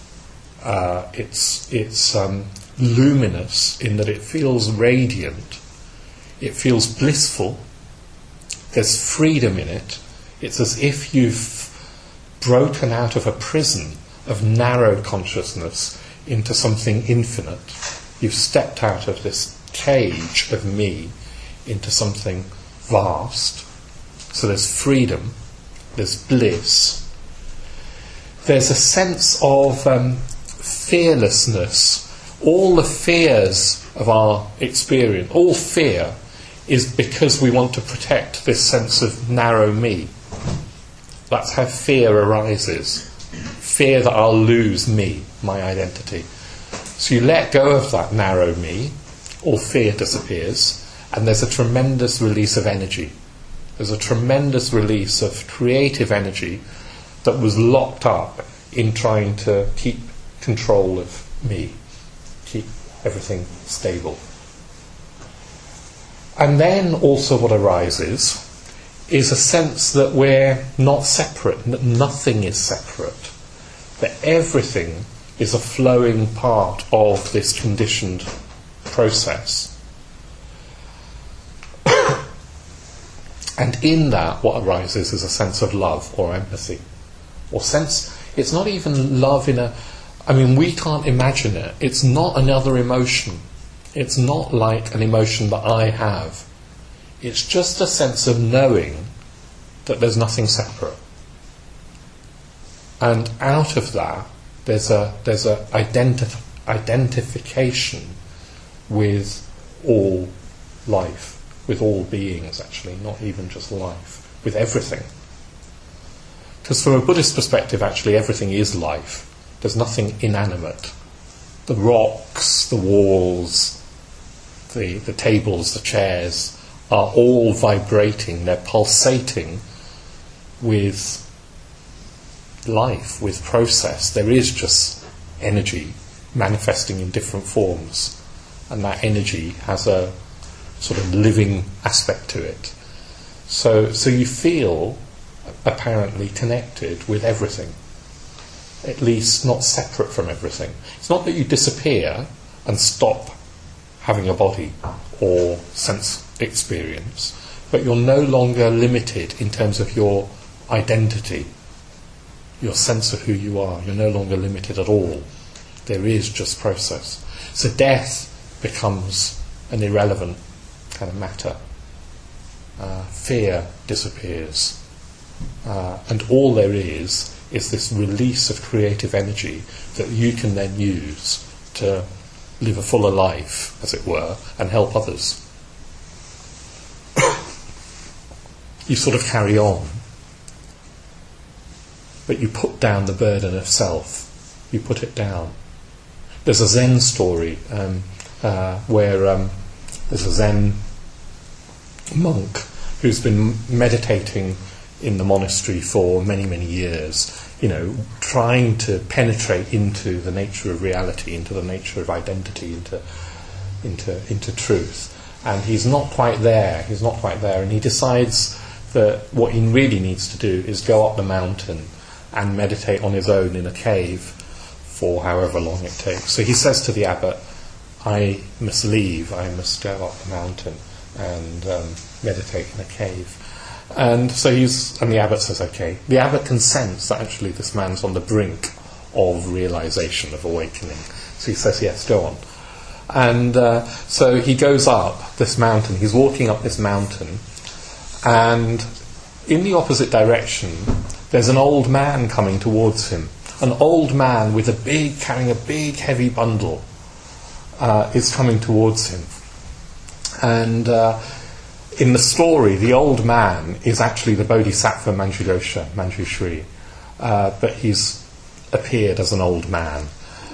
It's luminous in that it feels radiant. It feels blissful. There's freedom in it. It's as if you've broken out of a prison of narrow consciousness into something infinite. You've stepped out of this cage of me into something vast. So there's freedom, there's bliss. There's a sense of fearlessness. All the fears of our experience, all fear, is because we want to protect this sense of narrow me. That's how fear arises. Fear that I'll lose me, my identity. So you let go of that narrow me, all fear disappears, and there's a tremendous release of energy. There's a tremendous release of creative energy that was locked up in trying to keep control of me, keep everything stable. And then also what arises is a sense that we're not separate, that nothing is separate, that everything is a flowing part of this conditioned process. And in that, what arises is a sense of love or empathy. Or sense, it's not even love we can't imagine it. It's not another emotion. It's not like an emotion that I have. It's just a sense of knowing that there's nothing separate. And out of that, there's a identification with all life, with all beings actually, not even just life, with everything. Because from a Buddhist perspective, actually everything is life. There's nothing inanimate. The rocks, the walls, the tables, the chairs are all vibrating, they're pulsating with life, with process. There is just energy manifesting in different forms, and that energy has a sort of living aspect to it. So you feel apparently connected with everything, at least not separate from everything. It's not that you disappear and stop having a body or sense experience, but you're no longer limited in terms of your identity, your sense of who you are. You're no longer limited at all. There is just process. So death becomes an irrelevant kind of matter. Fear disappears. And all there is this release of creative energy that you can then use to live a fuller life, as it were, and help others. You sort of carry on, but you put down the burden of self. You put it down. There's a Zen story where there's a Zen monk who's been meditating in the monastery for many, many years, trying to penetrate into the nature of reality, into the nature of identity, into truth. And he's not quite there. And he decides that what he really needs to do is go up the mountain and meditate on his own in a cave for however long it takes. So he says to the abbot, I must leave, I must go up the mountain and meditate in a cave. And the abbot says, okay. The abbot consents that actually this man's on the brink of realization, of awakening. So he says, yes, go on. And so he goes up this mountain. He's walking up this mountain, and in the opposite direction, there's an old man coming towards him. An old man carrying a big, heavy bundle is coming towards him. And in the story, the old man is actually the Bodhisattva Manjushri, but he's appeared as an old man.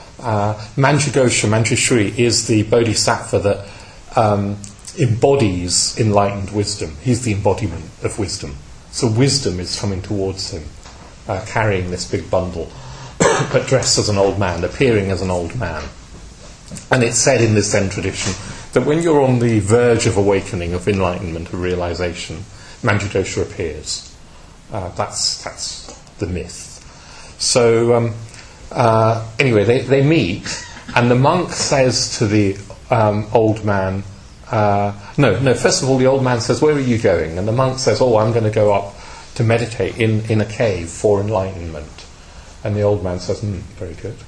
Manjushri is the Bodhisattva that embodies enlightened wisdom. He's the embodiment of wisdom. So wisdom is coming towards him, carrying this big bundle, but dressed as an old man, appearing as an old man. And it's said in this Zen tradition that when you're on the verge of awakening, of enlightenment, of realization, Manjushri appears. That's the myth. So anyway, they meet, and the monk says to the old man, first of all, the old man says, where are you going? And the monk says, I'm going to go up to meditate in a cave for enlightenment. And the old man says, very good.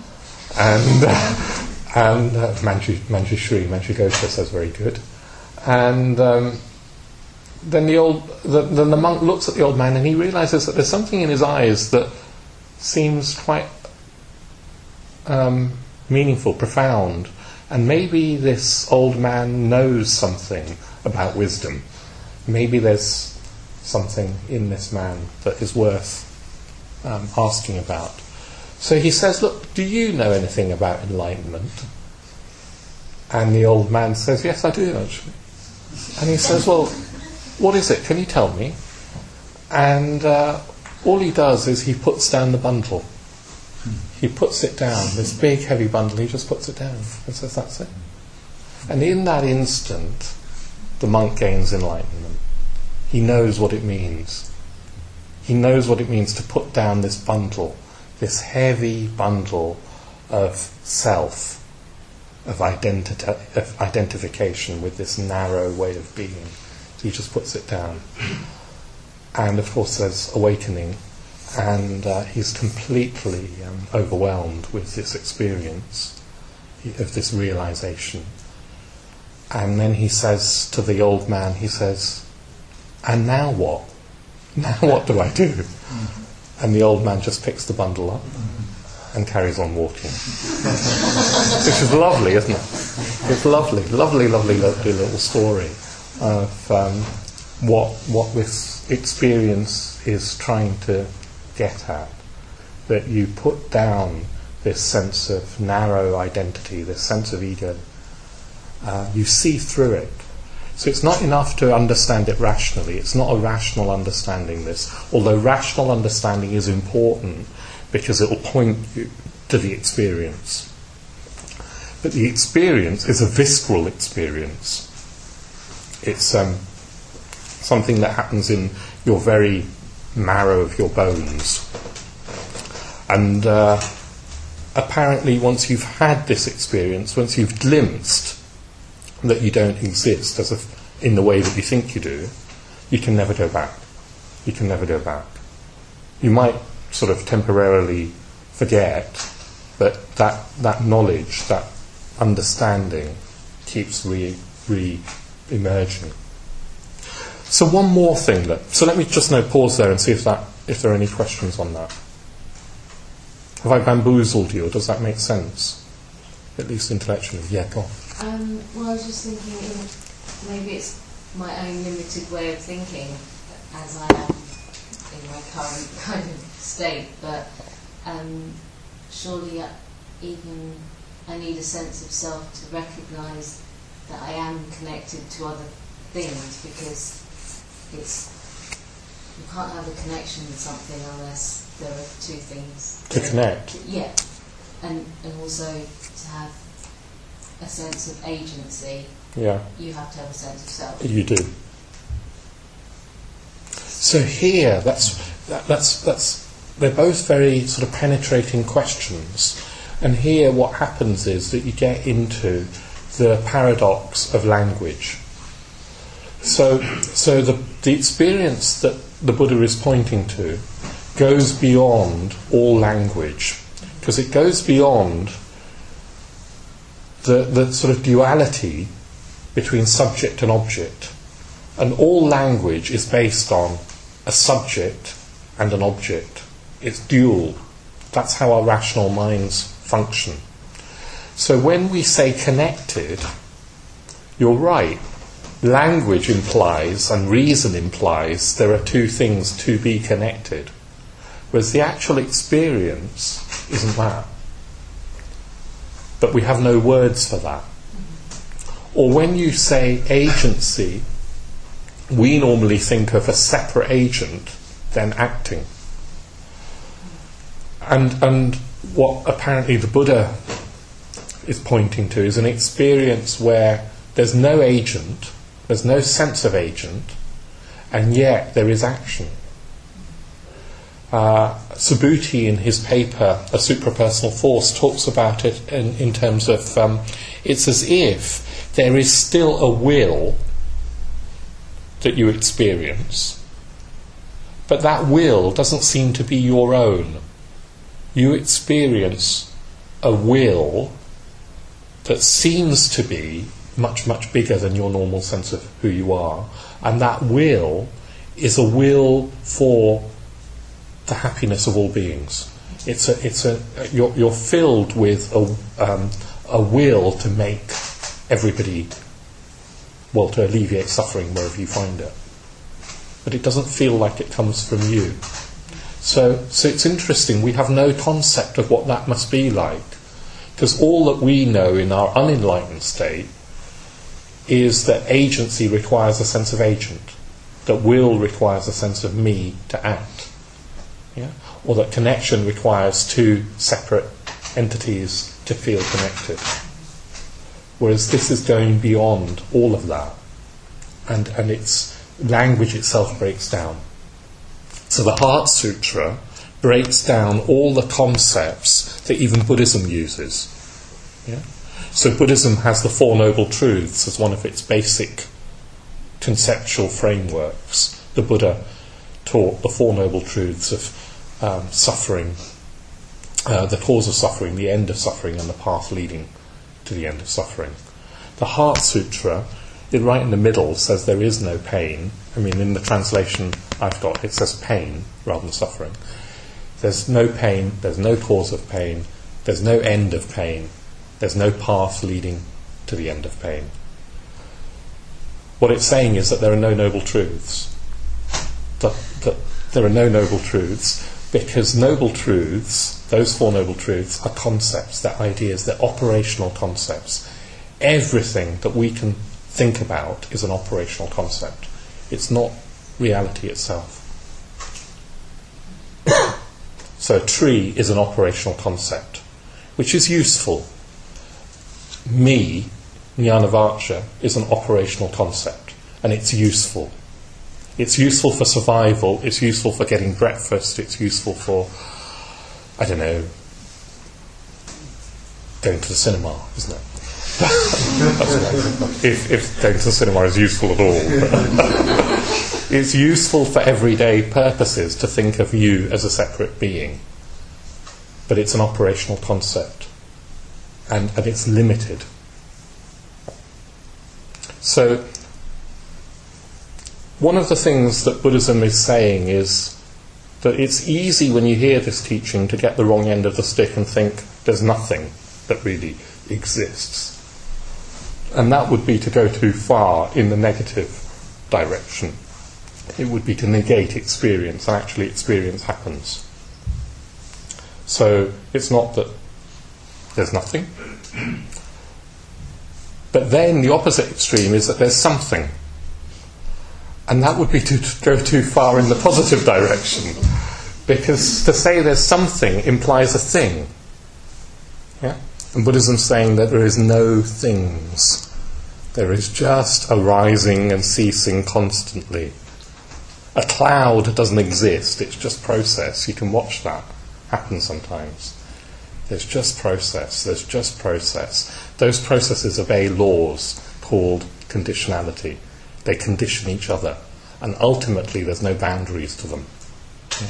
And Manjushri says, very good. And then the monk looks at the old man, and he realizes that there's something in his eyes that seems quite meaningful, profound. And maybe this old man knows something about wisdom. Maybe there's something in this man that is worth asking about. So he says, look, do you know anything about enlightenment? And the old man says, yes, I do, actually. And he says, well, what is it? Can you tell me? And all he does is he puts down the bundle. He puts it down, this big heavy bundle, he just puts it down and says, that's it. And in that instant, the monk gains enlightenment. He knows what it means. He knows what it means to put down this bundle, this heavy bundle of self, of identification with this narrow way of being. So he just puts it down. And of course there's awakening, and he's completely overwhelmed with this experience of this realization. And then he says to the old man, he says, and now what? Now what do I do? And the old man just picks the bundle up and carries on walking. Which is lovely, isn't it? It's lovely, lovely, lovely, lovely little story of what this experience is trying to get at. That you put down this sense of narrow identity, this sense of ego. You see through it. So it's not enough to understand it rationally. It's not a rational understanding, this. Although rational understanding is important because it will point you to the experience. But the experience is a visceral experience. It's something that happens in your very marrow of your bones. And apparently once you've had this experience, once you've glimpsed that you don't exist in the way that you think you do, you can never go back. You can never go back. You might sort of temporarily forget, but that knowledge, that understanding keeps re-emerging. So one more thing. So let me just now pause there and see if there are any questions on that. Have I bamboozled you, or does that make sense? At least intellectually. Yeah, go on. Well, I was just thinking, maybe it's my own limited way of thinking as I am in my current kind of state, but surely even I need a sense of self to recognise that I am connected to other things, because you can't have a connection with something unless there are two things. To connect? Yeah. And also to have a sense of agency, yeah, you have to have a sense of self. You do. So here, that's they're both very sort of penetrating questions, and here what happens is that you get into the paradox of language. So the experience that the Buddha is pointing to goes beyond all language, because it goes beyond the sort of duality between subject and object. And all language is based on a subject and an object. It's dual. That's how our rational minds function. So when we say connected, you're right. Language implies and reason implies there are two things to be connected. Whereas the actual experience isn't that. But we have no words for that. Or when you say agency, we normally think of a separate agent then acting. And what apparently the Buddha is pointing to is an experience where there's no agent, there's no sense of agent, and yet there is action. Subhuti, in his paper, A Suprapersonal Force, talks about it in terms of it's as if there is still a will that you experience, but that will doesn't seem to be your own. You experience a will that seems to be much, much bigger than your normal sense of who you are, and that will is a will for the happiness of all beings. You're filled with a will to make everybody, well, to alleviate suffering wherever you find it. But it doesn't feel like it comes from you. So it's interesting, we have no concept of what that must be like, because all that we know in our unenlightened state is that agency requires a sense of agent, that will requires a sense of me to act, yeah? Or that connection requires two separate entities to feel connected. Whereas this is going beyond all of that, and its language itself breaks down. So the Heart Sutra breaks down all the concepts that even Buddhism uses. Yeah? So Buddhism has the Four Noble Truths as one of its basic conceptual frameworks. The Buddha taught the Four Noble Truths of suffering, the cause of suffering, the end of suffering, and the path leading to the end of suffering. The Heart Sutra, right in the middle, says there is no pain. I mean, in the translation I've got, it says pain rather than suffering. There's no pain, there's no cause of pain, there's no end of pain, there's no path leading to the end of pain. What it's saying is that there are no noble truths. That there are no noble truths, because noble truths, those Four Noble Truths, are concepts, they're ideas, they're operational concepts. Everything that we can think about is an operational concept. It's not reality itself. So a tree is an operational concept, which is useful. Me, Jnanavaccha, is an operational concept, and it's useful. It's useful for survival, it's useful for getting breakfast, it's useful for, I don't know, going to the cinema, isn't it? if going to the cinema is useful at all. It's useful for everyday purposes to think of you as a separate being. But it's an operational concept. And it's limited. So, one of the things that Buddhism is saying is that it's easy when you hear this teaching to get the wrong end of the stick and think there's nothing that really exists. And that would be to go too far in the negative direction. It would be to negate experience, and actually experience happens. So it's not that there's nothing. But then the opposite extreme is that there's something. And that would be to go too far in the positive direction. Because to say there's something implies a thing. Yeah? And Buddhism's saying that there is no things. There is just arising and ceasing constantly. A cloud doesn't exist, it's just process. You can watch that happen sometimes. There's just process, there's just process. Those processes obey laws called conditionality. They condition each other, and ultimately there's no boundaries to them. Yeah.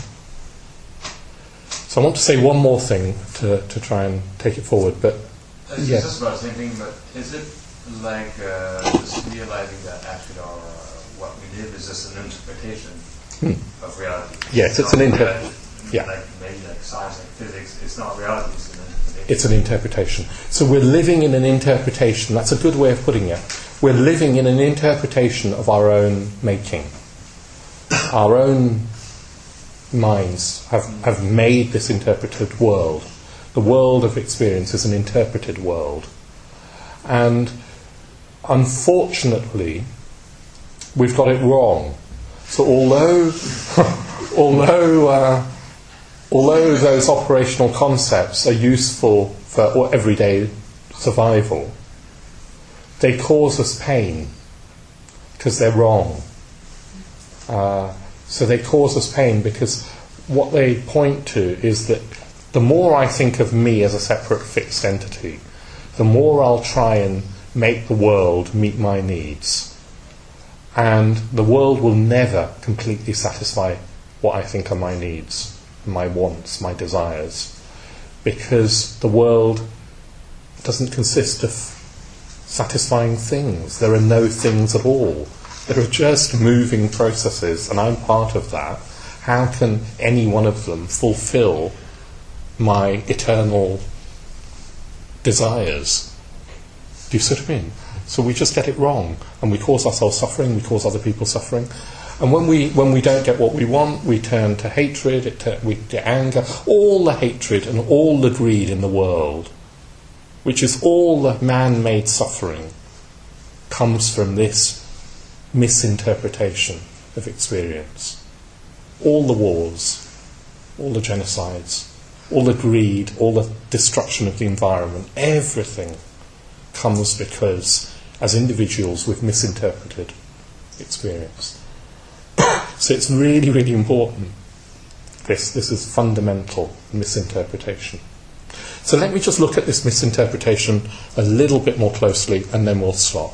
So I want to say one more thing to try and take it forward, but it's just about the same thing, but is it like just realizing that actually what we live is just an interpretation of reality? Yes, it's an interpretation. Yeah. Like maybe like science, like physics, it's not reality, it's an interpretation. It's an interpretation. So we're living in an interpretation. That's a good way of putting it. We're living in an interpretation of our own making. Our own minds have made this interpreted world. The world of experience is an interpreted world. And unfortunately, we've got it wrong. So although those operational concepts are useful for everyday survival, they cause us pain because they're wrong. So they cause us pain because what they point to is that the more I think of me as a separate fixed entity, the more I'll try and make the world meet my needs. And the world will never completely satisfy what I think are my needs, my wants, my desires, because the world doesn't consist of satisfying things. There are no things at all. There are just moving processes, and I'm part of that. How can any one of them fulfill my eternal desires? Do you see what I mean? So we just get it wrong, and we cause ourselves suffering, we cause other people suffering. And when we don't get what we want, we turn to hatred, we get anger, all the hatred and all the greed in the world, which is all the man-made suffering, comes from this misinterpretation of experience. All the wars, all the genocides, all the greed, all the destruction of the environment, everything comes because, as individuals, we've misinterpreted experience. So it's really, really important. This is fundamental misinterpretation. So let me just look at this misinterpretation a little bit more closely and then we'll stop.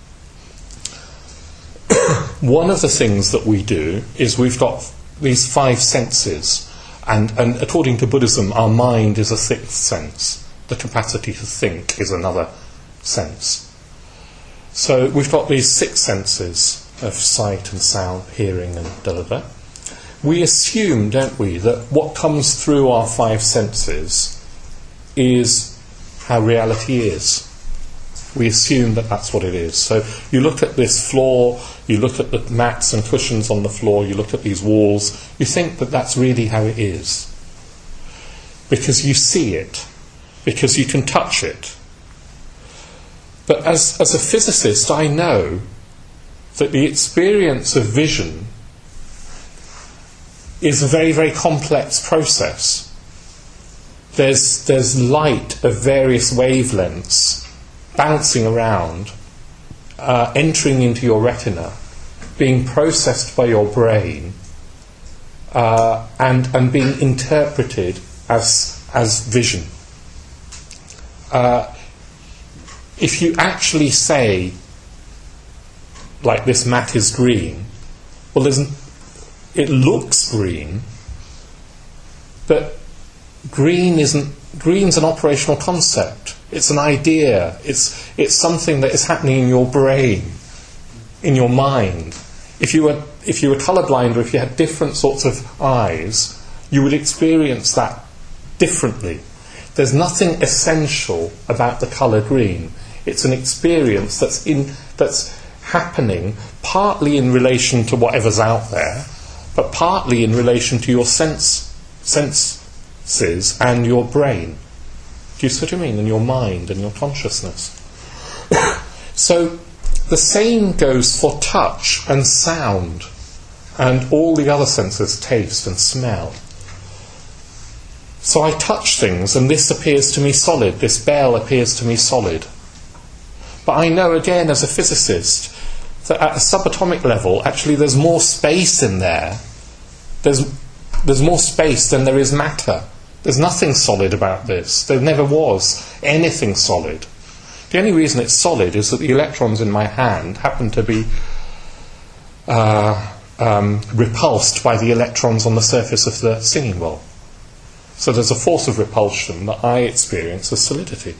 One of the things that we do is we've got these 5 senses, and according to Buddhism, our mind is a 6th sense. The capacity to think is another sense. So we've got these 6 senses of sight and sound, hearing and da-da-da. We assume, don't we, that what comes through our 5 senses is how reality is. We assume that that's what it is. So you look at this floor, you look at the mats and cushions on the floor, you look at these walls, you think that that's really how it is. Because you see it, because you can touch it. But as a physicist, I know that the experience of vision is a very, very complex process. There's light of various wavelengths bouncing around, entering into your retina, being processed by your brain, and being interpreted as vision. If you actually say, like, this mat is green, well, it looks green, but green's an operational concept. It's an idea. It's something that is happening in your brain, in your mind. If you were colourblind, or if you had different sorts of eyes, you would experience that differently. There's nothing essential about the colour green. It's an experience that's happening partly in relation to whatever's out there, but partly in relation to your senses and your brain. Do you see what I mean? And your mind and your consciousness. So the same goes for touch and sound and all the other senses, taste and smell. So I touch things and this appears to me solid, this bell appears to me solid. But I know, again, as a physicist, that at a subatomic level, actually there's more space in there. There's more space than there is matter. There's nothing solid about this. There never was anything solid. The only reason it's solid is that the electrons in my hand happen to be repulsed by the electrons on the surface of the singing bowl. So there's a force of repulsion that I experience as solidity.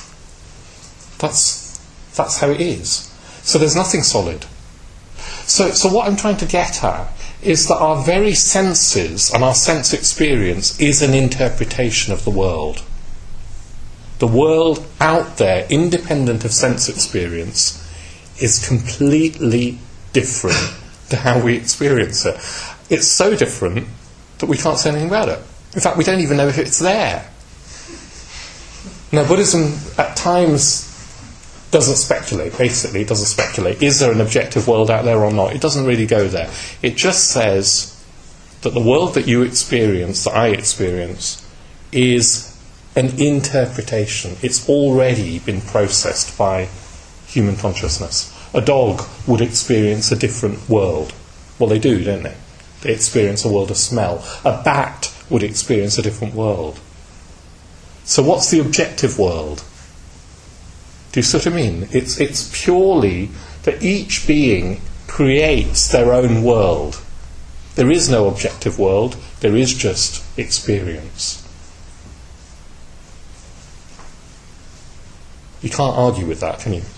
That's how it is. So there's nothing solid. So what I'm trying to get at is that our very senses and our sense experience is an interpretation of the world. The world out there, independent of sense experience, is completely different to how we experience it. It's so different that we can't say anything about it. In fact, we don't even know if it's there. Now, Buddhism at times doesn't speculate, basically. It doesn't speculate. Is there an objective world out there or not? It doesn't really go there. It just says that the world that you experience, that I experience, is an interpretation. It's already been processed by human consciousness. A dog would experience a different world. Well, they do, don't they? They experience a world of smell. A bat would experience a different world. So what's the objective world? Do you see what I mean? It's purely that each being creates their own world. There is no objective world. There is just experience. You can't argue with that, can you?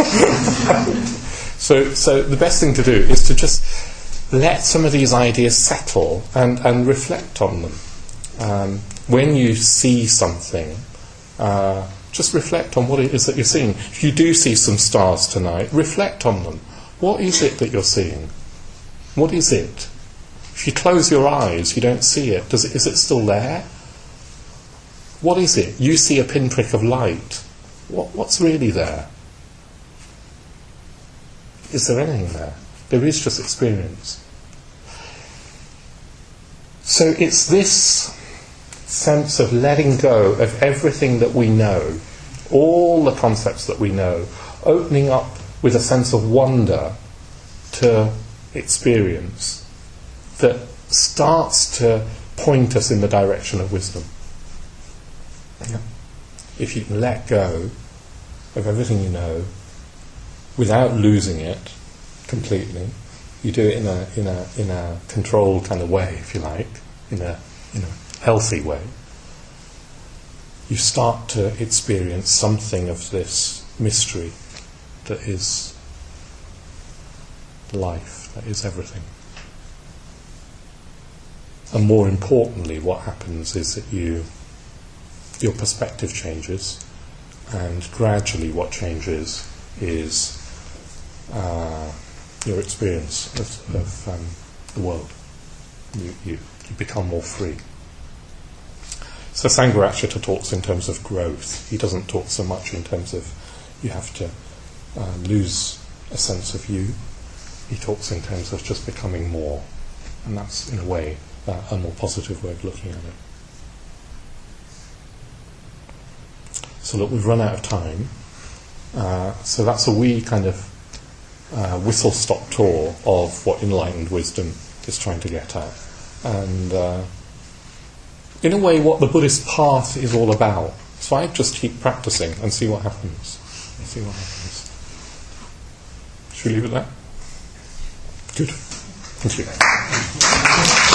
So the best thing to do is to just let some of these ideas settle and reflect on them. When you see something, just reflect on what it is that you're seeing. If you do see some stars tonight, reflect on them. What is it that you're seeing? What is it? If you close your eyes, you don't see it. Is it still there? What is it? You see a pinprick of light. What's really there? is there anything there? There is just experience. So it's this sense of letting go of everything that we know, all the concepts that we know, opening up with a sense of wonder to experience that starts to point us in the direction of wisdom. Yeah. If you can let go of everything you know without losing it completely, you do it in a controlled kind of way, if you like, in a healthy way, you start to experience something of this mystery that is life, that is everything. And more importantly, what happens is that your perspective changes, and gradually what changes is your experience of the world. You become more free. So Sangharakshita talks in terms of growth. He doesn't talk so much in terms of you have to lose a sense of you. He talks in terms of just becoming more. And that's, in a way, a more positive way of looking at it. So look, we've run out of time. So that's a wee kind of whistle-stop tour of what enlightened wisdom is trying to get at. And in a way, what the Buddhist path is all about. So I just keep practicing and see what happens. Should we leave it there? Good. Thank you.